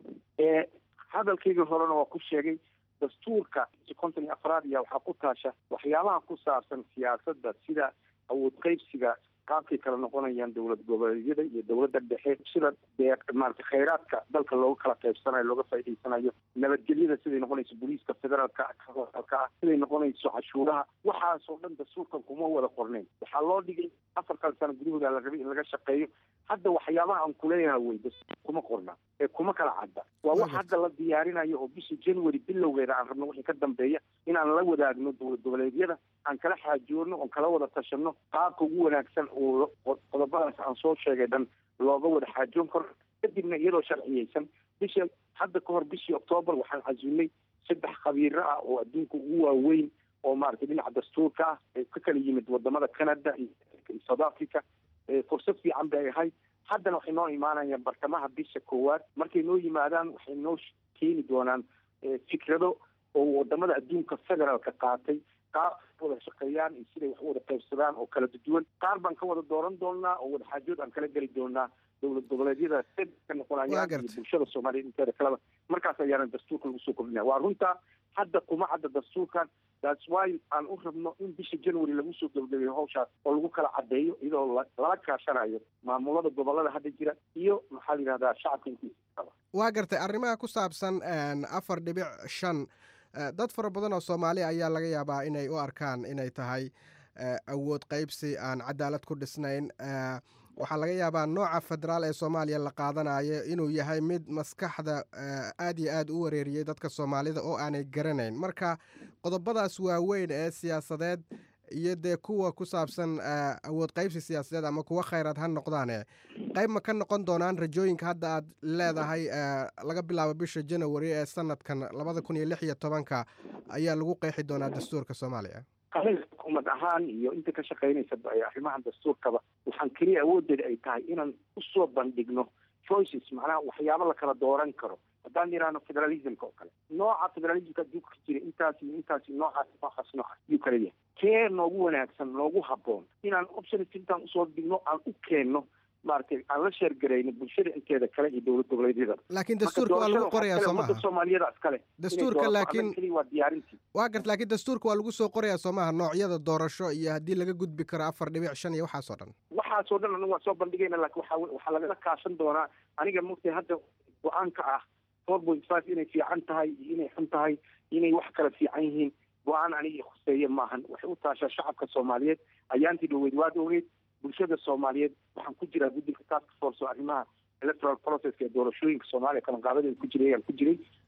hadalkayga horena waa ku sheegay dastuurka konton iyo afraad iya waxaa ku taasha waxyaabaha ku saabsan siyaasadda sida awood qaybsiga qaabkay kala noqonayaan dowlad goboleedyada iyo dowladda dhexe, sida dee maarata khayraadka dalka looga kala qaybsanayo looga faa'iidaysanayo, nabadgelyada siday noqonayso booliiska federaalka ka ah, siday noqonayso cashuuraha. waxaasoo dhan dastuurkan kuma wada qornayn. waxaa loo dhigay afartan sano gudahooda la rabay in laga shaqeeyo. hadda waxyaabaha aan kuleeyaha wey dastuur kuma qorna ee kuma kala cadda. waa wax hadda la diyaarinayo oo bisha january bilowgeeda aan rabno wixii ka dambeeya inaan la wadaagno dowlad goboleedyada, aan kala xaajoorno, oon kala wada tashano qaabka ugu wanaagsan oo qodobadaas aan soo sheegay dhan looga wada xaajoon karo. kadibna iyadoo sharciyeysan bisha hadda ka hor bishii octoobar waxaan cazumnay saddex khabiiro ah oo adduunka ugu waaweyn oo maaragtay dhinaca dastuurka ah ee ka kala yimid wadamada canada iyo south africa. fursad fiican bay ahayd. haddana waxay noo imaanayaan bartamaha bisha koowaad. markay noo yimaadaan waxay noo keeni doonaan fikrado oo wadamada adduunka federaalka qaatay qaar wada shaqeeyaan iyo siday wax u wada qaybsadaan oo kala duwan. qaar baan ka wada dooran doonaa oo wada xaajood aan kala geli doonaa dowlad goboleedyada ka noqonayaan iyo bulshada soomaaliyeed inteeda kaleba. markaas ayaana dastuurka lagu soo kordhinaya. waa runtaa hadda kuma cadda dastuurkan. that's why aan u rabno in bisha january lagu soo gabagabeeyo hawshaas oo lagu kala caddeeyo iyadoo lala kaashanayo maamulada gobolada hadda jira iyo maxaa la yidhahdaa shacabka intiisa. waa gartay arrimaha ku saabsan afar dhibic shan dad fara badan oo soomaaliya ayaa laga yaabaa inay u arkaan inay tahay awood qaybsi aan cadaalad ku dhisnayn. waxaa laga yaabaa nooca federaal ee soomaaliya la qaadanayo inuu yahay mid maskaxda aad iyo aad u wareeriyey dadka soomaalida oo aanay garanayn. marka qodobadaas waaweyn ee siyaasadeed iyo dee kuwa ku saabsan awood qaybsi siyaasadeed ama kuwa khayraad ha noqdaane qayb ma ka noqon doonaan rajooyinka hadda aad leedahay laga bilaabo bisha january ee sanadkan labada kun iyo lix iyo tobanka ayaa lagu qeexi doonaa dastuurka soomaaliya? xukuumad ahaan iyo inta ka shaqaynaysa arrimahan dastuurkaba waxaan keliya awoodeeda ay tahay inaan usoo bandhigno choices, macnaha waxyaabo la kala dooran karo. haddaan yidhaahno federalismka oo kale, nooca federalismka adduunka ka jira intaas iyo intaas iyo noocaas noocaas noocaas ayuu kala yahay. kee noogu wanaagsan noogu habboon inaan options intaan usoo dhigno aan u keenno maaragtay aan la sheergarayno bulshada inteeda kale iyo dowlad goboleedyada. laakiin dastuurka waa lagu qorayaa soo maaha soomaaliyada iskale dastuurka laakiin waa diyaarintii waa garta laakiin dastuurka waa lagu soo qorayaa soo maaha noocyada doorasho iyo haddii laga gudbi karo afar dhibic shan iyo waxaasoo dhan waxaasoo dhan anigu waa soo bandhigayna laakiin waxaa waxaa lagala kaashan doonaa aniga mugtay hadda go-aanka ah four point five inay fiican tahay iyo inay xun tahay inay wax kala fiican yihiin go-aan aniga khuseeye maahan. waxay u taashaa shacabka soomaaliyeed ayaantii dhaweyd waad ogeyd bulshada soomaaliyeed waxaan ku jiraa guddiga task force oo arrimaha electoral processka ee doorashooyinka soomaaliya kalanqaabadeeda ku jiray ayaan ku jiray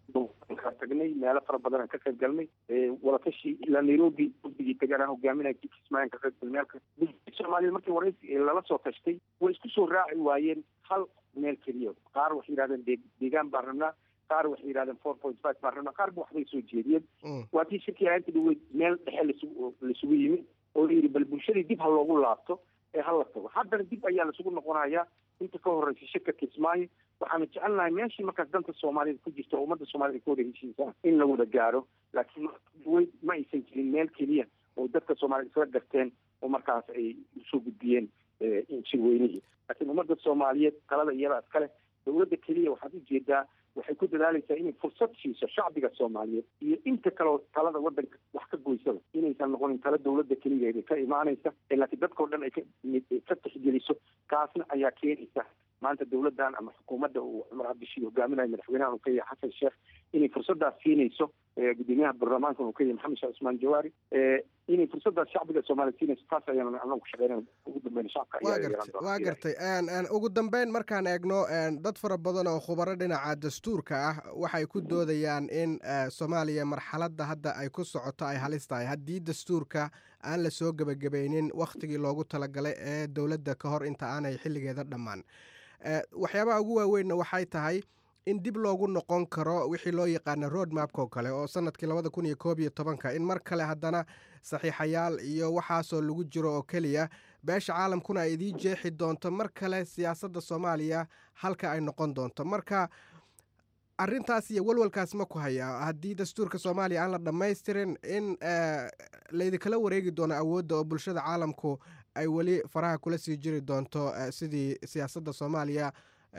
ka tagnay meelo fara badan aan ka qayb galnay wadatashi ilaa nairobi guddigii tagaan aan hogaaminaya kismaayan ka qayb galnay halka soomaalida markii waraysi lala soo tashtay way isku soo raaci waayeen hal meel keliya qaar waxay yidhahdeen deegaan baan rabnaa qaar waxay yidhahdeen four point five baan rabnaa qaarba waxbay soo jeediyeen waa tii shirkii aanta dhaweyd meel dhexe laisugu laisugu yimid oo la yidhi bal bulshadii dib ha loogu laabto ee hala tago haddana dib ayaa laisugu noqonayaa inta ka horeysa shirka kismaayo waxaana jecelnahay meeshii markaas danta soomaalida ku jirta oo ummadda soomaalida ka wada heshiisa in la wada gaaro laakiin dhaweyd ma aysan jirin meel keliya oo dadka soomaalida isla garteen oo markaas ay usoo gudbiyeen shirweynihii laakiin ummadda soomaaliyeed talada iyada iskale dowladda keliya waxaad ujeedaa waxay ku dadaalaysaa inay fursad siiso shacbiga soomaaliyeed iyo inta kaleo talada wadanka wax ka goysada inaysan noqonin tala dowladda keligeeda ka imaanaysa laakiin dadkao dhan ay ka tixgeliso kaasna ayaa keenaysa maanta dowladdan ama xukuumadda uu cumar cabdishii hogaaminayo madaxweynahan uu ka yahay xasan sheekh inay fursadaas siinayso gudoomiyaha baarlamaanka uu ka yahay maxamed sheekh cusmaan jawaari inay fursadaas shacbiga soomaaliya siinayso taas ayaan anagu ku shaqeynayna ugu dambeyn shacabka waa gartay ugu dambeyn markaan eegno dad fara badan oo khubaro dhinaca dastuurka ah waxay ku doodayaan in soomaaliya marxaladda hadda ay ku socoto ay halis tahay haddii dastuurka aan la soo gebagabaynin wakhtigii loogu talagalay ee dowladda ka hor inta aanay xilligeeda dhammaan waxyaabaha ugu waaweynna waxay tahay in dib loogu noqon karo wixii loo yaqaana road mapka oo kale oo sanadkii labada kun iyo koob iyo tobanka in mar kale haddana saxiixayaal iyo waxaasoo lagu jiro oo keliya beesha caalamkuna ay idiin jeexi doonto mar kale siyaasadda soomaaliya halka ay noqon doonto marka arrintaas iyo walwalkaas ma ku hayaa haddii dastuurka soomaaliya aan la dhammaystirin in laydinkala wareegi doono awoodda oo bulshada caalamku ay weli faraha kula sii jiri doonto sidii siyaasadda soomaaliya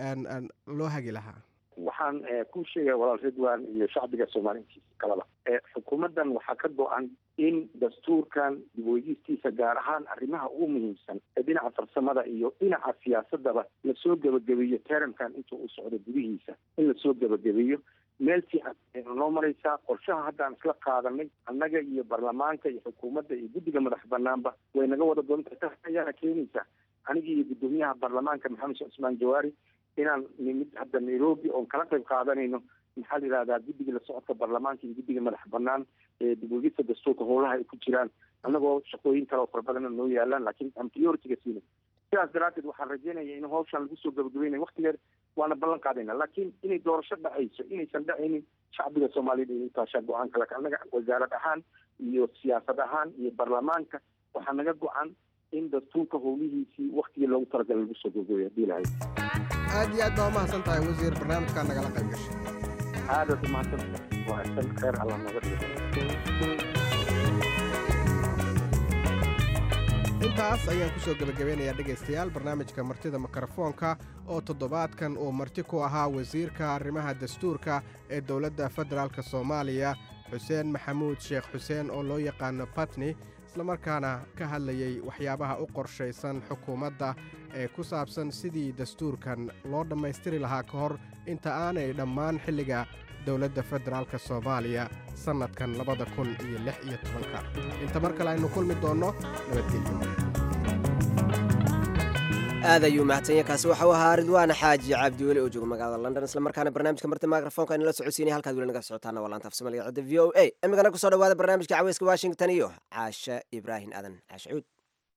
loo hagi lahaa waxaan ku sheegaya walaal ridwan iyo shacbiga soomaaliintiisa kalaba xukuumaddan waxaa ka go-an in dastuurkan dib weydiistiisa gaar ahaan arrimaha ugu muhiimsan ee dhinaca farsamada iyo dhinaca siyaasadaba lasoo gebagabeeyo teramkan inta uu socdo gudihiisa in lasoo gebagabeeyo meel fiican aynu noo maraysaa qorshaha haddaan isla qaadanay annaga iyo baarlamaanka iyo xukuumadda iyo guddiga madax banaanba way naga wada doonta taas ayaana keenaysa anigii iyo guddoomiyaha baarlamaanka maxamed sheekh cusmaan jawaari inaan nimid hadda nairobi oon kala qayb qaadanayno maxaa la yidhahdaa guddiga la socodka baarlamaanka iyo guddiga madax banaan ee dib uegista dastuurka howlaha ay ku jiraan annagoo shaqooyin kale oo fara badana noo yaalaan laakiin aan prioritiga siina sidaas daraaddeed waxaan rajeynaya in hawshaan lagu soo gabagabeynaya waktigeed waana ballan qaadayna laakiin inay doorasho dhacayso inaysan dhacaynin shacbiga soomaaliyeed ay utaashaa go-aanka laakiin annaga wasaarad ahaan iyo siyaasad ahaan iyo baarlamaanka waxaa naga go-an in dastuurka howlihiisii waktigii loogu talagalay lagu soo gabagabeeyo hadii lahayd aad iyo aad baa umahadsan tahay wasiir barnaamijkaa nagala qayb gashay aadaad umahadsantahay waa san kheyr alla naga intaas ayaan kusoo gebagabeynayaa dhegaystayaal barnaamijka martida mikrofoonka oo toddobaadkan uu marti ku ahaa wasiirka arrimaha dastuurka ee dowladda federaalk soomaaliya xuseen maxamuud sheekh xuseen oo loo yaqaano batni islamarkaana ka hadlayey waxyaabaha u qorshaysan xukuumadda ee ku saabsan sidii dastuurkan loo dhammaystiri lahaa ka hor inta aanay dhammaan xilliga dowladda federaalk soomaaliya sannadkan labada kun iyo lix iyo tobanka inta mar kale aynu kulmi doonno nabadgelyo aad ayuu mahadsanyahay kaasi waxau ahaa ridwaan xaaji cabdiweli oo jooga magaalada london islamarkaana barnaamijka marti mikrofoonka inala socodsiinaya halkaad weli naga socotaana waa laanta af soomaaliga cidda v o a imikana kusoo dhawaada barnaamijka caweyska washington iyo caashe ibraahim aadan caashe cuud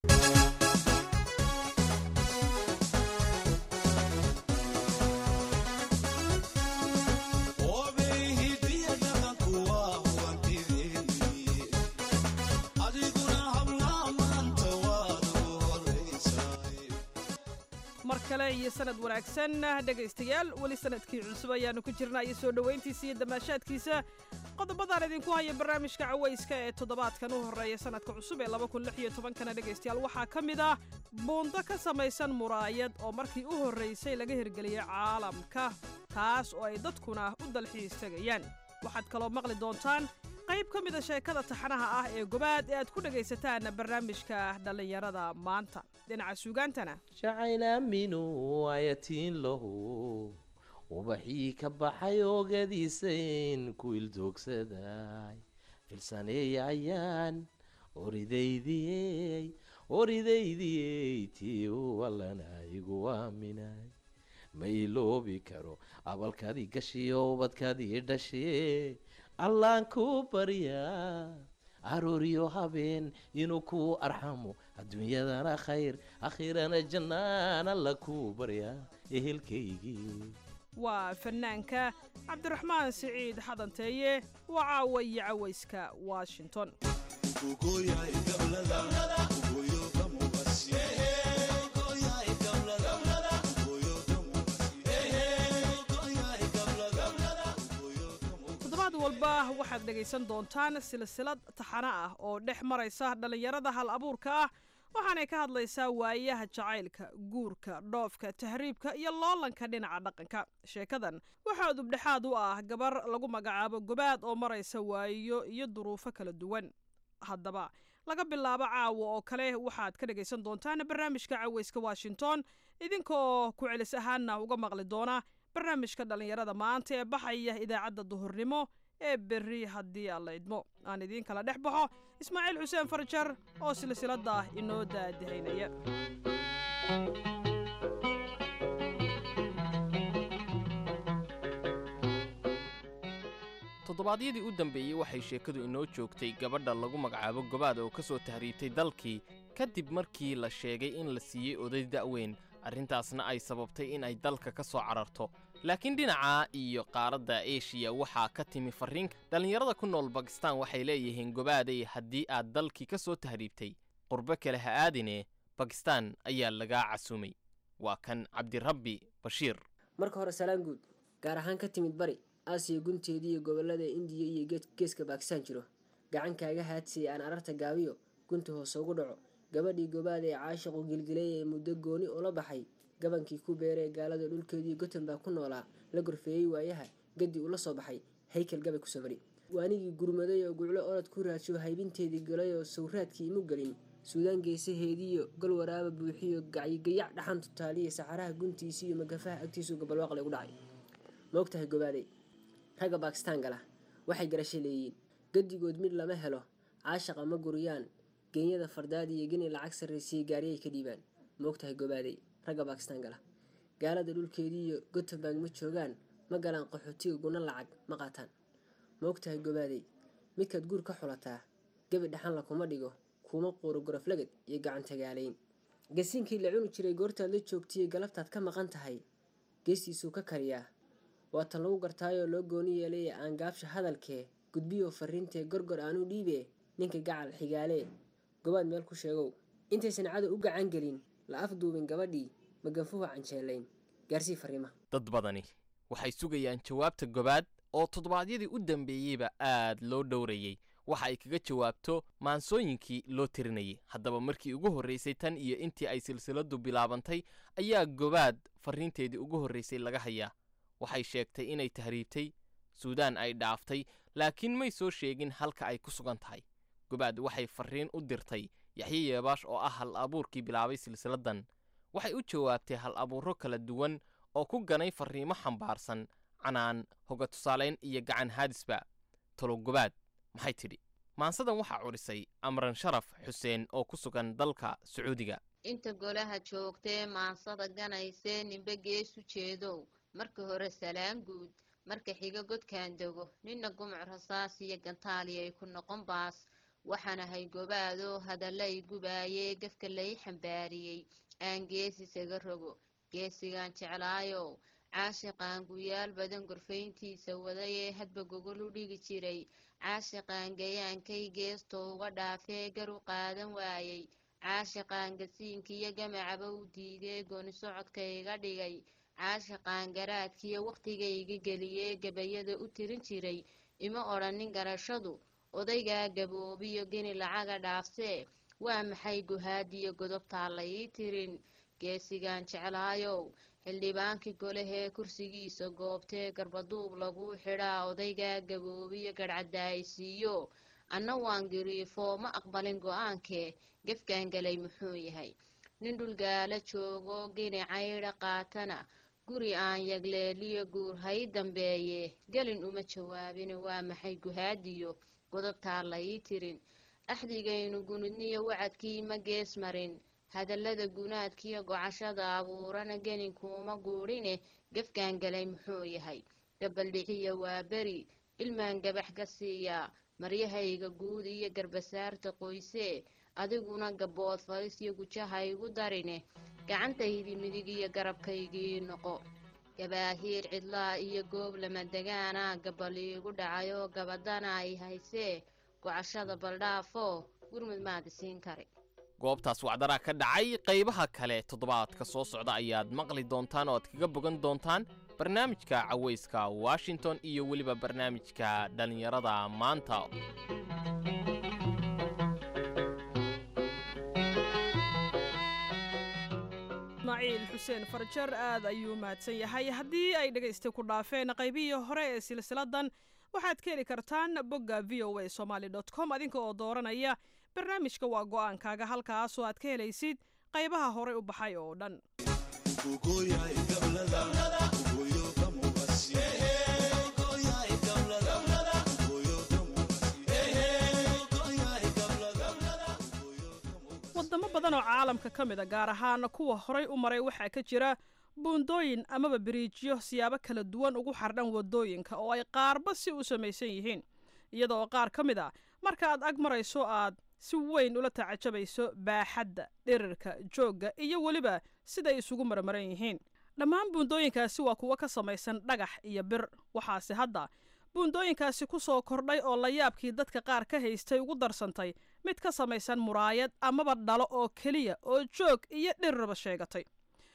iyo sanad wanaagsan dhegaystayaal weli sanadkii cusub ayaanu ku jirnaa iyo soo dhowayntiisa iyo damaashaadkiisa qodobadaan idinku haya barnaamijka cawayska ee toddobaadkan u horreeya sanadka cusub ee laba kun lix iyo tobankana dhegaystayaal waxaa ka mid ah buundo ka samaysan muraayad oo markii u horraysay laga hirgeliyey caalamka taas oo ay dadkuna u dalxiis tegayaan waxaad kaloo maqli doontaan qayb ka mida sheekada taxanaha ah ee gobaad ee aad ku dhegaysataan barnaamijka dhallinyarada maanta dhinaca suugaantana shacaylaaminuu ayatiin lahu ubaxii ka baxay oogadiisayn ku ildoogsaday filsaneeya ayaan oridaydiyey oridaydiyey tii u allana igu aaminay ma iloobi karo abalkaadii gashiyo ubadkaadii dhashee allaan ku baryaa arooriyo habeen inuu ku arxamo adduunyadana khayr akhirana jannaan alla ku baryaa ehelkaygii waa fanaanka cabdiraxmaan siciid xadanteeye waa caawa iyo cawayska washington toddobaad walba waxaad dhegaysan doontaan silsilad taxano ah oo dhex maraysa dhallinyarada hal abuurka ah waxaanay ka hadlaysaa waayaha jacaylka guurka dhoofka tahriibka iyo loolanka dhinaca dhaqanka sheekadan waxaa dubdhexaad u ah gabar lagu magacaabo gobaad oo maraysa waayo iyo duruufo kala duwan haddaba laga bilaabo caawa oo kale waxaad ka dhegaysan doontaan barnaamijka cawayska washington idinkaoo ku celis ahaanna uga maqli doona barnaamijka dhallinyarada maanta ee baxaya idaacadda duhurnimo ee berri haddii alla idmo aan idiin kala dhex baxo ismaaciil xuseen farjar oo silsiladda ah inoo daadihaynaya toddobaadyadii u dambeeyey waxay sheekadu inoo joogtay gabadha lagu magacaabo gobaad oo ka soo tahriibtay dalkii kadib markii la sheegay in la siiyey oday da'weyn arrintaasna ay sababtay in ay dalka ka soo cararto laakiin dhinaca iyo qaaradda eshiya waxaa ka timi farriinka dhallinyarada ku nool bakistaan waxay leeyihiin gobaaday haddii aad dalkii ka soo tahriibtay qurbo kale ha aadine bakistaan ayaa lagaa casuumay waa kan cabdirabbi bashiir marka hore salaan guud gaar ahaan ka timid bari aasiya gunteedii iyo gobollada indiya iyo geeska baakistaan jiro gacankaaga haadsiyey aan ararta gaabiyo gunta hoose ugu dhaco gabadhii gobaad ee caashiqu gilgilay ee muddo gooni ula baxay gabankii ku beeree gaalada dhulkeedii gotenbaa ku noolaa la gorfeeyey waayaha gaddi ula soo baxay haykal gabay kusoo bari waanigii gurmaday oo guclo orod ku raadsho haybinteedii galay oo sawraadkii imu gelin suudaan geesaheediiyo gol waraaba buuxiyo gacyigayac dhaxan tutaaliya saxaraha guntiisii iyo magafaha agtiisuu gabalwaaqle ugu dhacay maogtahay gobaaday ragga baakistaan gala waxay garasho leeyiin gaddigood mid lama helo caashaqa ma guriyaan genyada fardaad iyo geni lacag sarraysiya gaariyay ka dhiibaan maogtahay gobaaday ragga baakistaan gala gaalada dhulkeedii iyo gotenburg ma joogaan ma galaan qaxootiga guna lacag ma qaataan maogtahay gobaaday midkaad guur ka xulataa gebi dhaxanla kuma dhigo kuma quuro goroflagad iyo gacantagaalayn gasiinkii la cuni jiray goortaad la joogtiyey galabtaad ka maqan tahay geestiisuu ka kariyaa waa tan lagu gartaayoo loo gooni yeelay aan gaabsha hadalkee gudbiyoo farriintee gorgor aanu dhiibee ninka gacal xigaalee gobaad meel ku sheegow intaysan cadow u gacan gelin la afduubin gabadhii maganfuha canjeelayn gaarsii farriimaha dad badani waxay sugayaan jawaabta gobaad oo toddobaadyadii u dambeeyeyba aad loo dhowrayey waxa ay kaga jawaabto maansooyinkii loo tirinayay haddaba markii ugu horraysay tan iyo intii ay silsiladdu bilaabantay ayaa gobaad farriinteedii ugu horraysay laga hayaa waxay sheegtay inay tahriibtay suudaan ay dhaaftay laakiin may soo sheegin halka ay ku sugan tahay gobaad waxay farriin u dirtay yaxye yeebaash oo ah hal abuurkii bilaabay silsiladdan waxay u jawaabtay hal abuurro kala duwan oo ku ganay farriimo xambaarsan canaan hoga tusaalayn iyo gacan haadisba talo gobaad maxay tidhi maansadan waxaa curisay amran sharaf xuseen oo ku sugan dalka sacuudiga inta golaha joogtee maansada ganaysee ninba geesu jeedow marka hore salaan guud marka xiga godkaan dego ninna gumuc rasaas iyo gantaaliya ay ku noqon baas waxaanahay gobaadoo hadallay gubaayee gafka lay xambaariyey aan gees isaga rogo geesigaan jeclaayow caashiqaan guyaal badan gorfayntiisa wadayee hadba gogol u dhigi jiray caashiqaan gayaankay geestoo uga dhaafee gar u qaadan waayey caashiqaan gasiinkiiyo gamacaba u diidee gooni socodka iga dhigay caashiqaan garaadkiiyo wakhtigayga geliyee gabayada u tirin jiray ima odhanin garashadu odaygaa gaboobiyo geni lacaga dhaafsee waa maxay guhaadiyo godobtaa la ii tirin geesigaan jeclaayow xildhibaankii golehee kursigiisa goobtee garbaduub laguu xidhaa odaygaa gaboobiyo garhcadaaysiiyo anna waan giriifoo ma aqbalin go-aankee gefkaan galay muxuu yahay nin dhulgaala joogo geni caydha qaatana guri aan yagleeliyo guur hay dambeeye gelin uma jawaabin waa maxay guhaadiyo godobtaa la ii tirin axdigaynu gunudniyo wacadkii ma gees marin hadallada gunaadkiyo gocashada abuurana geninkuuma guudhine gefkaan galay muxuu yahay gabaldhixiya waa beri ilmaan gabax ka siiyaa maryahayga guud iyo garbasaarta qoysee adiguna gabood falis iyo gujaha igu darine gacantaydii midig iyo garabkaygii noqo gabaahiir cidlaa iyo goob lama degaana gabal iigu dhacayoo gabadana ay haysee gocashada baldhaafo gurmud maad isiin kare goobtaas wacdaraa ka dhacay qaybaha kale toddobaadka soo socda ayaad maqli doontaan oo aad kaga bogan doontaan barnaamijka cawayska washington iyo weliba barnaamijka dhallinyarada maanta ismaaciil xuseen farjar aad ayuu mahadsan yahay haddii ay dhagaystay ku dhaafeen qaybihii hore ee silsiladan waxaad ka heli kartaan bogga v o a somaly dot com adinka oo dooranaya barnaamijka waa go'aankaaga halkaasoo aad ka helaysid qaybaha horey u baxay oo dhan wadamo badan oo caalamka ka mid a gaar ahaan kuwa horay u maray waxaa ka jira buundooyin amaba biriijyo siyaabo kala duwan ugu xardhan wadooyinka oo ay qaarba si u samaysan yihiin iyadoo qaar ka mid a marka aad ag marayso aad si weyn ula tacajabayso baaxadda dhirirka joogga iyo weliba siday isugu marmaran yihiin dhammaan buundooyinkaasi waa kuwo ka samaysan dhagax iyo bir waxaase hadda buundooyinkaasi ku soo kordhay oo layaabkii dadka qaar ka haystay ugu darsantay mid ka samaysan muraayad amaba dhalo oo keliya oo joog iyo dhirirba sheegatay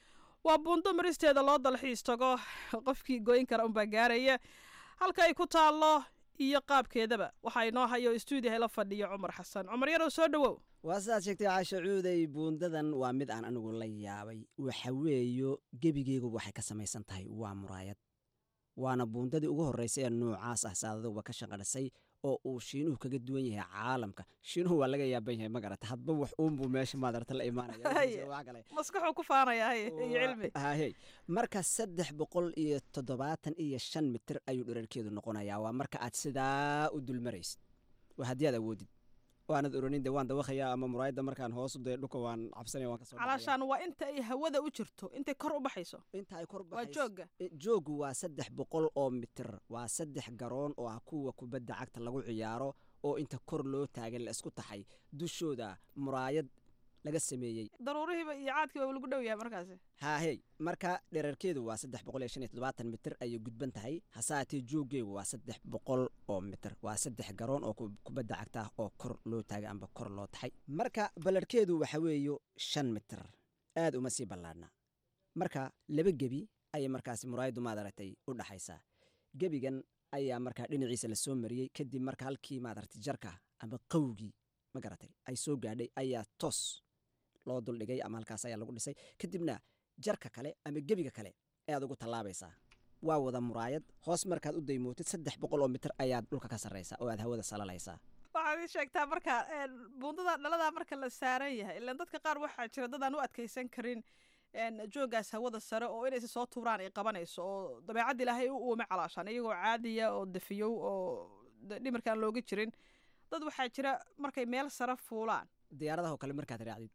waa buundo maristeeda loo dalxiis tago qofkii gooyin kara unbaa gaaraya halka ay ku taallo iyo qaabkeedaba waxaa inoo hayo stuudiyaha la fadhiyo cumar xasan cumar yarow soo dhowow waa sidaad sheegtay caasho cuuday buundadan waa mid aan anigu la yaabay waxa weeyo gebigeygu waxay ka samaysan tahay waa muraayad waana buundadii ugu horreysay ee noocaas ah saadaduba ka shaqadhisay oo uu shiinuhu kaga duwan yahay caalamka shiinuhu waa laga yaaban yahay ma garata hadba wax uunbuu meesha maadarata la imaanaya maskaxuu ku faanaya iyo cilmi haye marka saddex boqol iyo toddobaatan iyo shan mitir ayuu dherarkeedu noqonayaa waa marka aad sidaa u dulmaraysid waa haddii aad awoodid waanad oranin de waan dawaqaya ama muraayadda markaan hoos u dayo dhulka waan cabsanaya waan ka soo calaashaan waa inta ay hawada u jirto intay kor u baxayso inta ay kor u baxayso waa joogga jooggu waa saddex boqol oo mitir waa saddex garoon oo ah kuwa kubadda cagta lagu ciyaaro oo inta kor loo taagan la isku taxay dushooda muraayad laga sameeyey daruurihiiba iyo caadkiiba lagu dhow yahay markaasi haahey marka dherarkeedu waa saddex boqol iyo shan iyo toddobaatan mitir ayay gudban tahay hasaatee jooggeegu waa saddex boqol oo mitir waa saddex garoon oo kubadda cagta ah oo kor loo taagay amba kor loo taxay marka ballarhkeedu waxa weeyo shan mitir aad uma sii ballaadhna marka laba gebi ayay markaasi muraayaddu maadaragtay u dhaxaysaa gebigan ayaa markaa dhinaciisa la soo mariyey kadib marka halkii maadaragtay jarka ama qawgii ma garatay ay soo gaadhay ayaa toos loo duldhigay ama halkaas ayaa lagu dhisay kadibna jarka kale ama gebiga kale ayaad ugu tallaabaysaa waa wada muraayad hoos markaad u daymootid saddex boqol oo mitir ayaad dhulka ka sarraysaa oo aad hawada salalaysaa waxaad ii sheegtaa marka buundada dhaladaa marka la saaran yahay ilaan dadka qaar waxaa jira dad aan u adkaysan karin joogaas hawada sare oo inaysa soo tuuraan ay qabanayso oo dabeecadda ilaahay u uume calaashaan iyagoo caadiya oo dafiyow oo dhimirkaan looga jirin dad waxaa jira markay meel sare fuulaan diyaaradaho kale markaad raacdid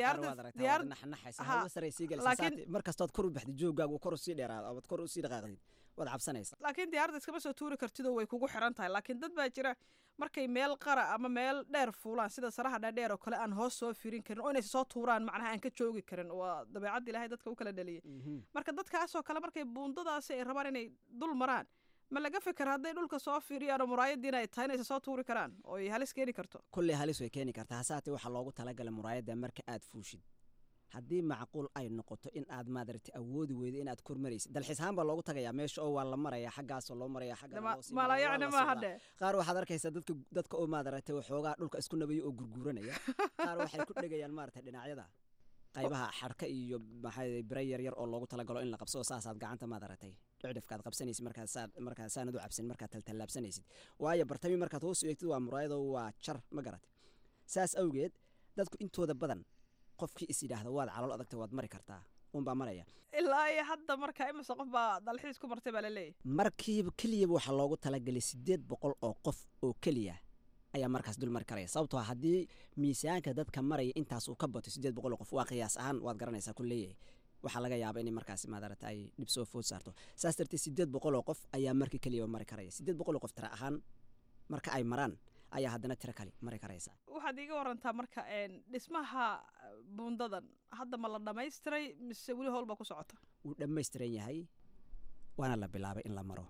markastood kor u baxdid joogaagu kor usii dheeraado ood kor usii dhaqaaqdid waad cabsanaysa laakiin diyaaradda iskama soo tuuri kartidoo way kugu xiran tahay laakiin dad baa jira markay meel qara ama meel dheer fuulaan sida saraha dhaadheer oo kale aan hoos soo firin karin oo inaysa soo tuuraan macnaha aan ka joogi karin waa dabeecadda ilaahay dadka u kala dhaliyay marka dadkaasoo kale markay buundadaasi ay rabaan inay dul maraan ma laga fikir hadday dhulka soo fiiriyaan oo muraayadiina ay tahay inaysa soo tuuri karaan oo ay halis keeni karto kulley halis way keeni kartaa hasaatee waxaa loogu talagalay muraayadda marka aad fuushid haddii macquul ay noqoto in aad maadaragtay awoodi weydo inaad kor maraysid dalxiis ahaan baa loogu tagayaa meesha oo waa la maraya xaggaasoo loo maraya maalayacni maahadhe qaar waxaad arkaysaa dadka dadka oo maadaragtay waxoogaa dhulka isku nabayo oo gurguuranaya qaar waxay ku dhegayaan maaragtay dhinacyada qaybaha xarka iyo maxaa bira yar yar oo loogu talagalo in la qabso saasaad gacanta maadaragtay dhicdhifkaad qabsanaysid markaad markaad saanad u cabsan markaad taltallaabsanaysid waayo bartami markaad hoos u eegtid waa muraayado waa jar ma garatay saas awgeed dadku intooda badan qofkii is yidhaahda waad calool adagta waad mari kartaa unbaa maraya ilaa iyo hadda marka imise qof baa dalxiis ku martay baa laleeyahy markiiba keliyaba waxaa loogu talagalay siddeed boqol oo qof oo keliya ayaa markaas dul mari karaya sababtoo haddii miisaanka dadka maraya intaas uu ka bato siddeed boqol oo qof waa qiyaas ahaan waad garanaysaa ku leeyahay waxaa laga yaaba inay markaasi maadarata ay dhib soo food saarto saas darteed siddeed boqol oo qof ayaa markii keliya mari karaya siddeed boqol oo qof tira ahaan marka ay maraan ayaa haddana tiro kale mari karaysa waxaad iiga warantaa marka dhismaha buundadan hadda ma la dhammaystiray mise weli howl baa ku socota wuu dhammaystiran yahay waana la bilaabay in la maro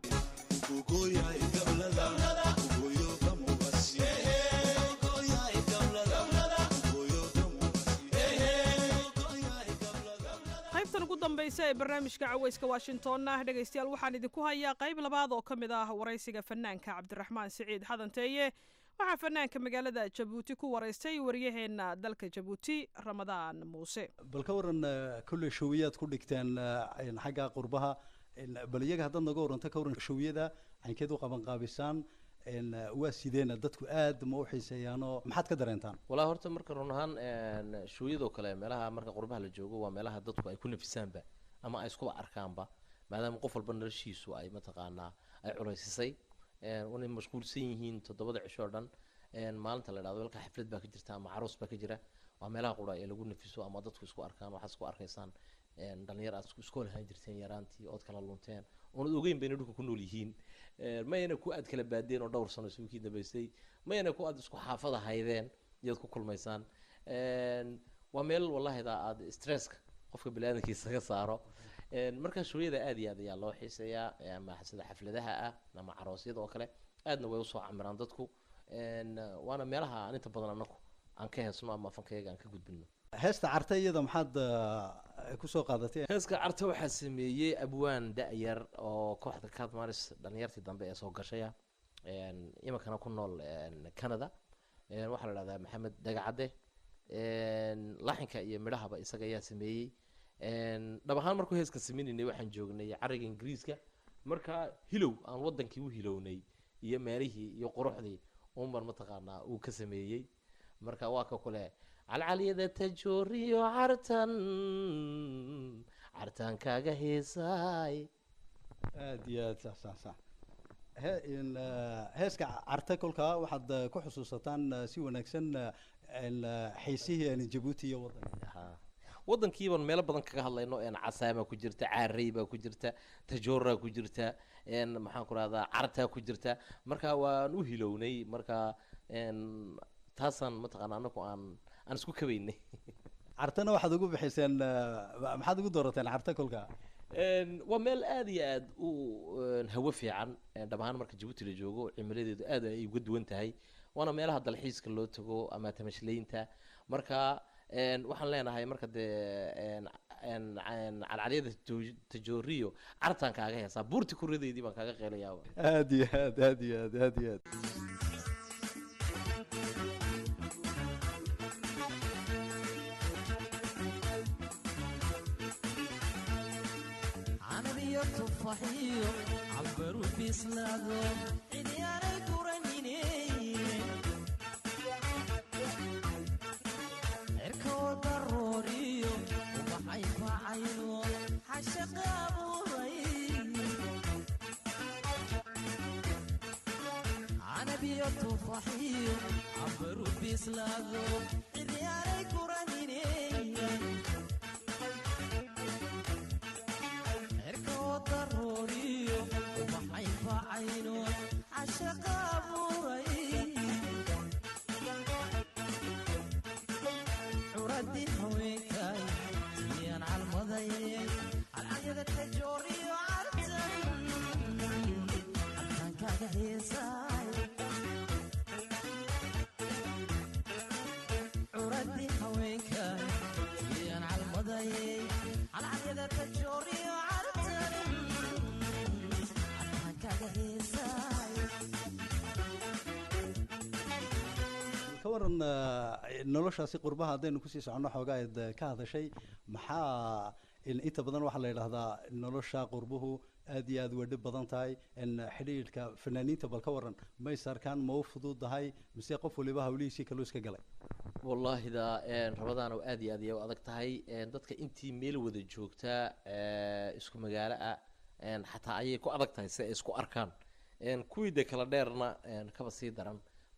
qaybtan ugu dambaysa ee barnaamijka cawayska washingtonna dhegaystayaal waxaan idinku hayaa qayb labaad oo ka mid ah waraysiga fanaanka cabdiraxmaan siciid xadanteeye waxaa fanaanka magaalada jabuuti ku waraystay waryaheena dalka jabuuti ramadaan muuse bal ka waran kulle showiyaad ku dhigteen xagga qurbaha bal iyaga haddaad naga waranta ka waran showiyada caynkeed u qabanqaabisaan waa sideena dadku aad ma u xiiseeyaanoo maxaad ka dareentaan walaa horta marka run ahaan showiyadoo kale meelaha marka qurbaha la joogo waa meelaha dadku ay ku nafisaanba ama ay iskuba arkaanba maadaama qof walba noloshiisu ay mataqaanaa ay culaysisay inay mashquulsan yihiin toddobada cisho oo dhan maalinta la dhahdo halka xaflad baa ka jirta ama caroos baa ka jira waa meelaha qura ee lagu nafiso ama dadku isku arkaan waxaad isku arkaysaan dhalinyar aad iskool ahaan jirteen yaraantii ood kala lunteen oonad ogeyn bayna dhulka ku nool yihiin mayna ku aad kala baadeen oo dhowr sano isuukii dambaysay mayna ku aad isku xaafada haydeen iyaad ku kulmaysaan waa meel wallahida aad stresska qofka biniaadankiisa ka saaro markaa shooyada aad iyo aad ayaa loo xiiseeyaa ama sida xafladaha ah ama caroosyada oo kale aadna way usoo camiraan dadku waana meelaha aan inta badan anaku aan ka heesno ama afankayga aan ka gudbino heesta carta iyada maxaad kusoo qaadatay heeska carta waxaa sameeyey abwaan da-yar oo kooxda cadmaris dhalinyartii dambe ee soo gashaya imankana ku nool canada waxaa la dhahdaa maxamed dagacadde laxinka iyo midhahaba isaga ayaa sameeyey dhab ahaan markuu heeska samaynaynay waxaan joognay cariga ingiriiska markaa hilow aan wadankii u hilownay iyo meelihii iyo quruxdii unban mataqaanaa uu ka sameeyey marka waa ka kule calcalyada tajooriyo cartan cartaan kaaga heesaay aad iyo aad sax sax sax heeska carta kolkaa waxaad ku xusuusataan si wanaagsan xiisihii jabuuti iyo wadanka wadankiiban meelo badan kaga hadlayno casaama ku jirta caarey baa ku jirta tajoora ku jirta maxaan ku rahdaa cartaa ku jirta marka waan u hilownay marka taasaan mataqaana anaku aan aan isku kabaynay cartana waxaad ugu bixiseen maxaad ugu doorateen carta kolkaa waa meel aad iyo aad u hawo fiican dhamaan marka jabuuti la joogo cimiladeedu aad ay uga duwan tahay waana meelaha dalxiiska loo tago ama tamashlaynta marka waxaan leenahay marka dee calcalyada tajooriyo cartaan kaaga heesaa buurti kuridaydii baan kaaga qeelayaaba aad iyo aad aad iyo aad aad iyo aad تفاحيو عبروا بيسلادو عديان الكورنيني عركو ضروريو وبحي فعينو حشق أبوري عنبيو تفاحيو عبروا بيسلادو عديان الكورنيني ضروري وبحي فعينو عشق أبوري عردي هويكاي تيان على المضي العيد التجوري وعرتن عرتن كاقا هيساي عردي هويكاي تيان على المضي العيد التجوري ka waran noloshaasi qurbaha haddaynu kusii soconno xoogaa aad ka hadashay maxaa inta badan waxaa la yidhaahdaa nolosha qurbuhu aad iyo aad way dhib badan tahay xidhiidhka fanaaniinta bal ka waran may sarkaan ma u fududahay mise qof waliba hawlihiisii kaluu iska galay wallaahi da rabadaan oo aad iyo aad iyo u adag tahay dadka intii meel wada joogtaa isku magaalo ah xataa ayay ku adag tahay si ay isku arkaan kuwii de kala dheerna kaba sii daran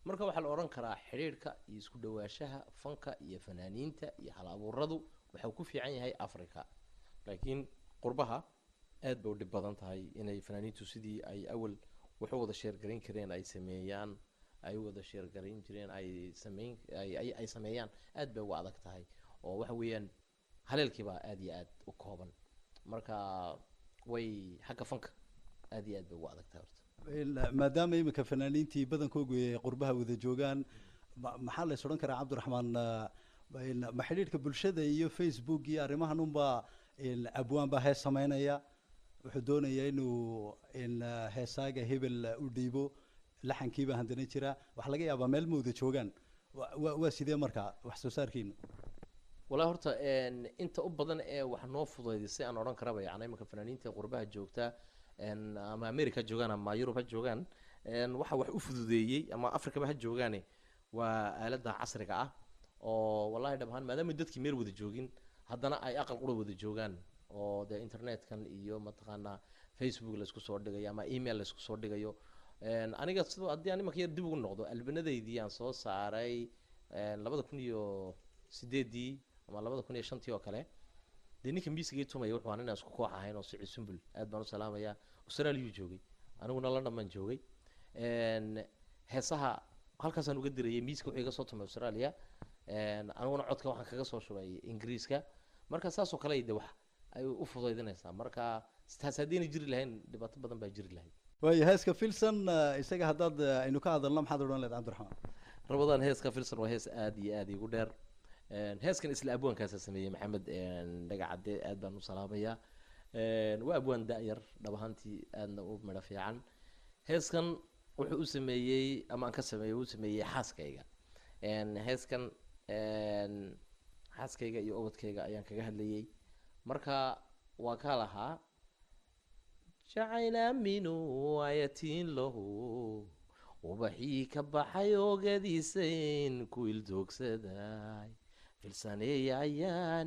marka waxaa la odhan karaa xidhiidhka iyo isku dhawaashaha fanka iyo fanaaniinta iyo hal abuuradu waxuu ku fiican yahay africa laakiin qurbaha aad bay u dhib badan tahay inay fanaaniintu sidii ay awal waxu wada sheergarayn kareen ay sameeyaan ay wada sheergarayn jireen ay sameyn ay ay sameeyaan aad bay uga adag tahay oo waxa weeyaan haleelkiiba aad iyo aad u kooban marka way xagga fanka aad iyo aad bay uga adag tahay horta maadaama iminka fanaaniintii badankoogu ay qurbaha wada joogaan maxaa la is odhan karaa cabdiraxmaan ma xidhiidhka bulshada iyo facebook iyo arrimahan unbaa abwaan baa hees sameynaya wuxuu doonayaa inuu heesaaga hebel u dhiibo laxankiiba handana jira waxaa laga yaabaa meel ma wada joogaan waa sidee markaa wax soo saarkiinu walaa horta inta u badan ee wax noo fudaydisay aan odhan karaba yacni iminka fanaaniinta qurbaha joogta ama america joogaan ama yurub ha joogaan waxa wax u fududeeyey ama africaba ha joogaane waa aalada casriga ah oo wallahi dhabhaan maadaama dadkii meel wada joogin haddana ay aqal qura wada joogaan oo dee internetkan iyo mataqaanaa facebook laysku soo dhigayo ama email laysku soo dhigayo aniga sidoo haddii aan imanka yar dib ugu noqdo albanadeydii aan soo saaray labada kun iyo sideedii ama labada kun iyo shantii oo kale dee ninka miisigii tumaya wuxuu aan inaan isku koox ahayn oo sicid sumbul aad baan u salaamayaa australia joogay aniguna london baan joogay heesaha halkaasaan uga dirayay miiska wuxuu iga soo tumay australia aniguna codka waxaan kaga soo shubay ingiriiska marka saasoo kale de wax ay u fudaydinaysaa marka taas haddayna jiri lahayn dhibaato badan baa jiri lahayd waayo heeska filson isaga haddaad aynu ka hadalno maxaad odhan leed cabdiraxmaan rabadaan heeska filson waa hees aad iyo aad igu dheer heeskan isla abwaankaasa sameeyey maxamed dhagacadde aad baan u salaamayaa waa abwaan da-yar dhab ahaantii aadna u midho fiican heeskan wuxuu u sameeyey ama aan ka sameeyey u sameeyey xaaskayga heeskan xaaskayga iyo ubadkayga ayaan kaga hadlayay marka waa ka lahaa jacayla minu ayatiin lahu ubaxii ka baxay oogadiisayn ku ildoogsaday filsaneey ayaan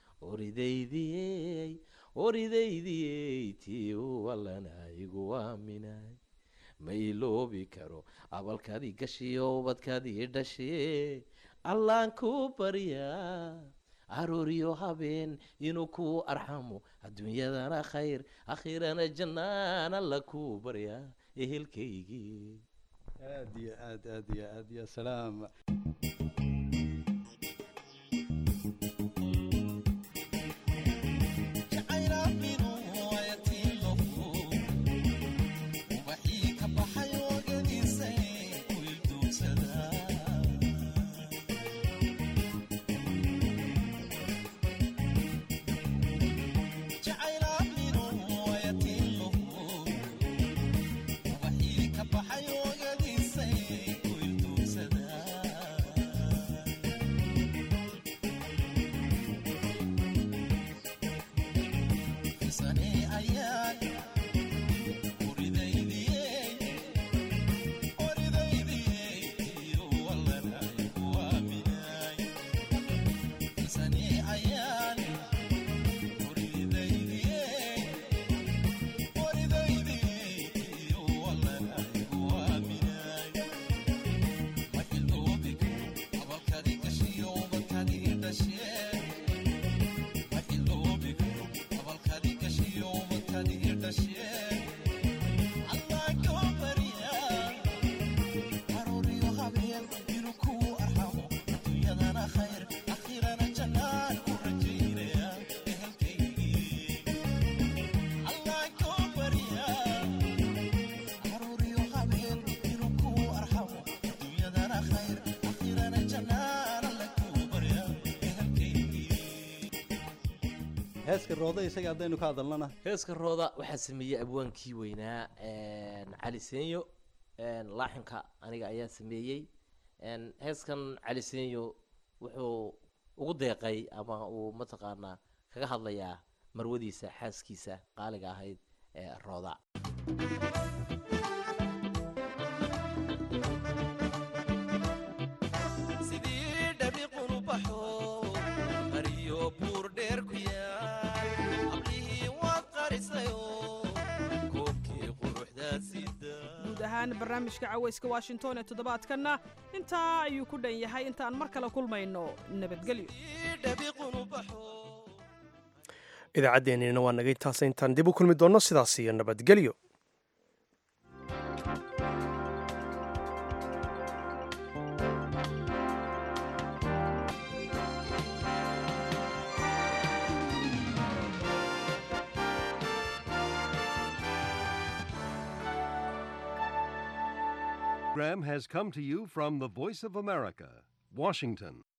oridaydiyey oridaydiyey tii walana igu aaminay ma iloobi karo abalkaadii gashiyo ubadkaadii dhashee allaan ku baryaa arooriyo habeen inuu ku arxamo adduunyadana khayr akhirana jannaan alla ku baryaa ehelkaygii aad iyo aad aad iyo aad ya salaam heeska rooda isaga haddaynu ka hadalnana heeska rooda waxaa sameeyey abwaankii weynaa cali senyo laaxinka aniga ayaa sameeyey heeskan cali senyo wuxuu ugu deeqay ama uu mataqaanaa kaga hadlayaa marwadiisa xaaskiisa qaaliga ahayd ee rooda barnaamijka cawayska washington ee toddobaadkanna intaa ayuu ku dhan yahay intaan mar kale kulmayno nabadgelyo idaacaddeenina waa naga intaasa intaan dib u kulmi doonno sidaas iyo nabadgelyo. Program has come to you from the Voice of America, Washington.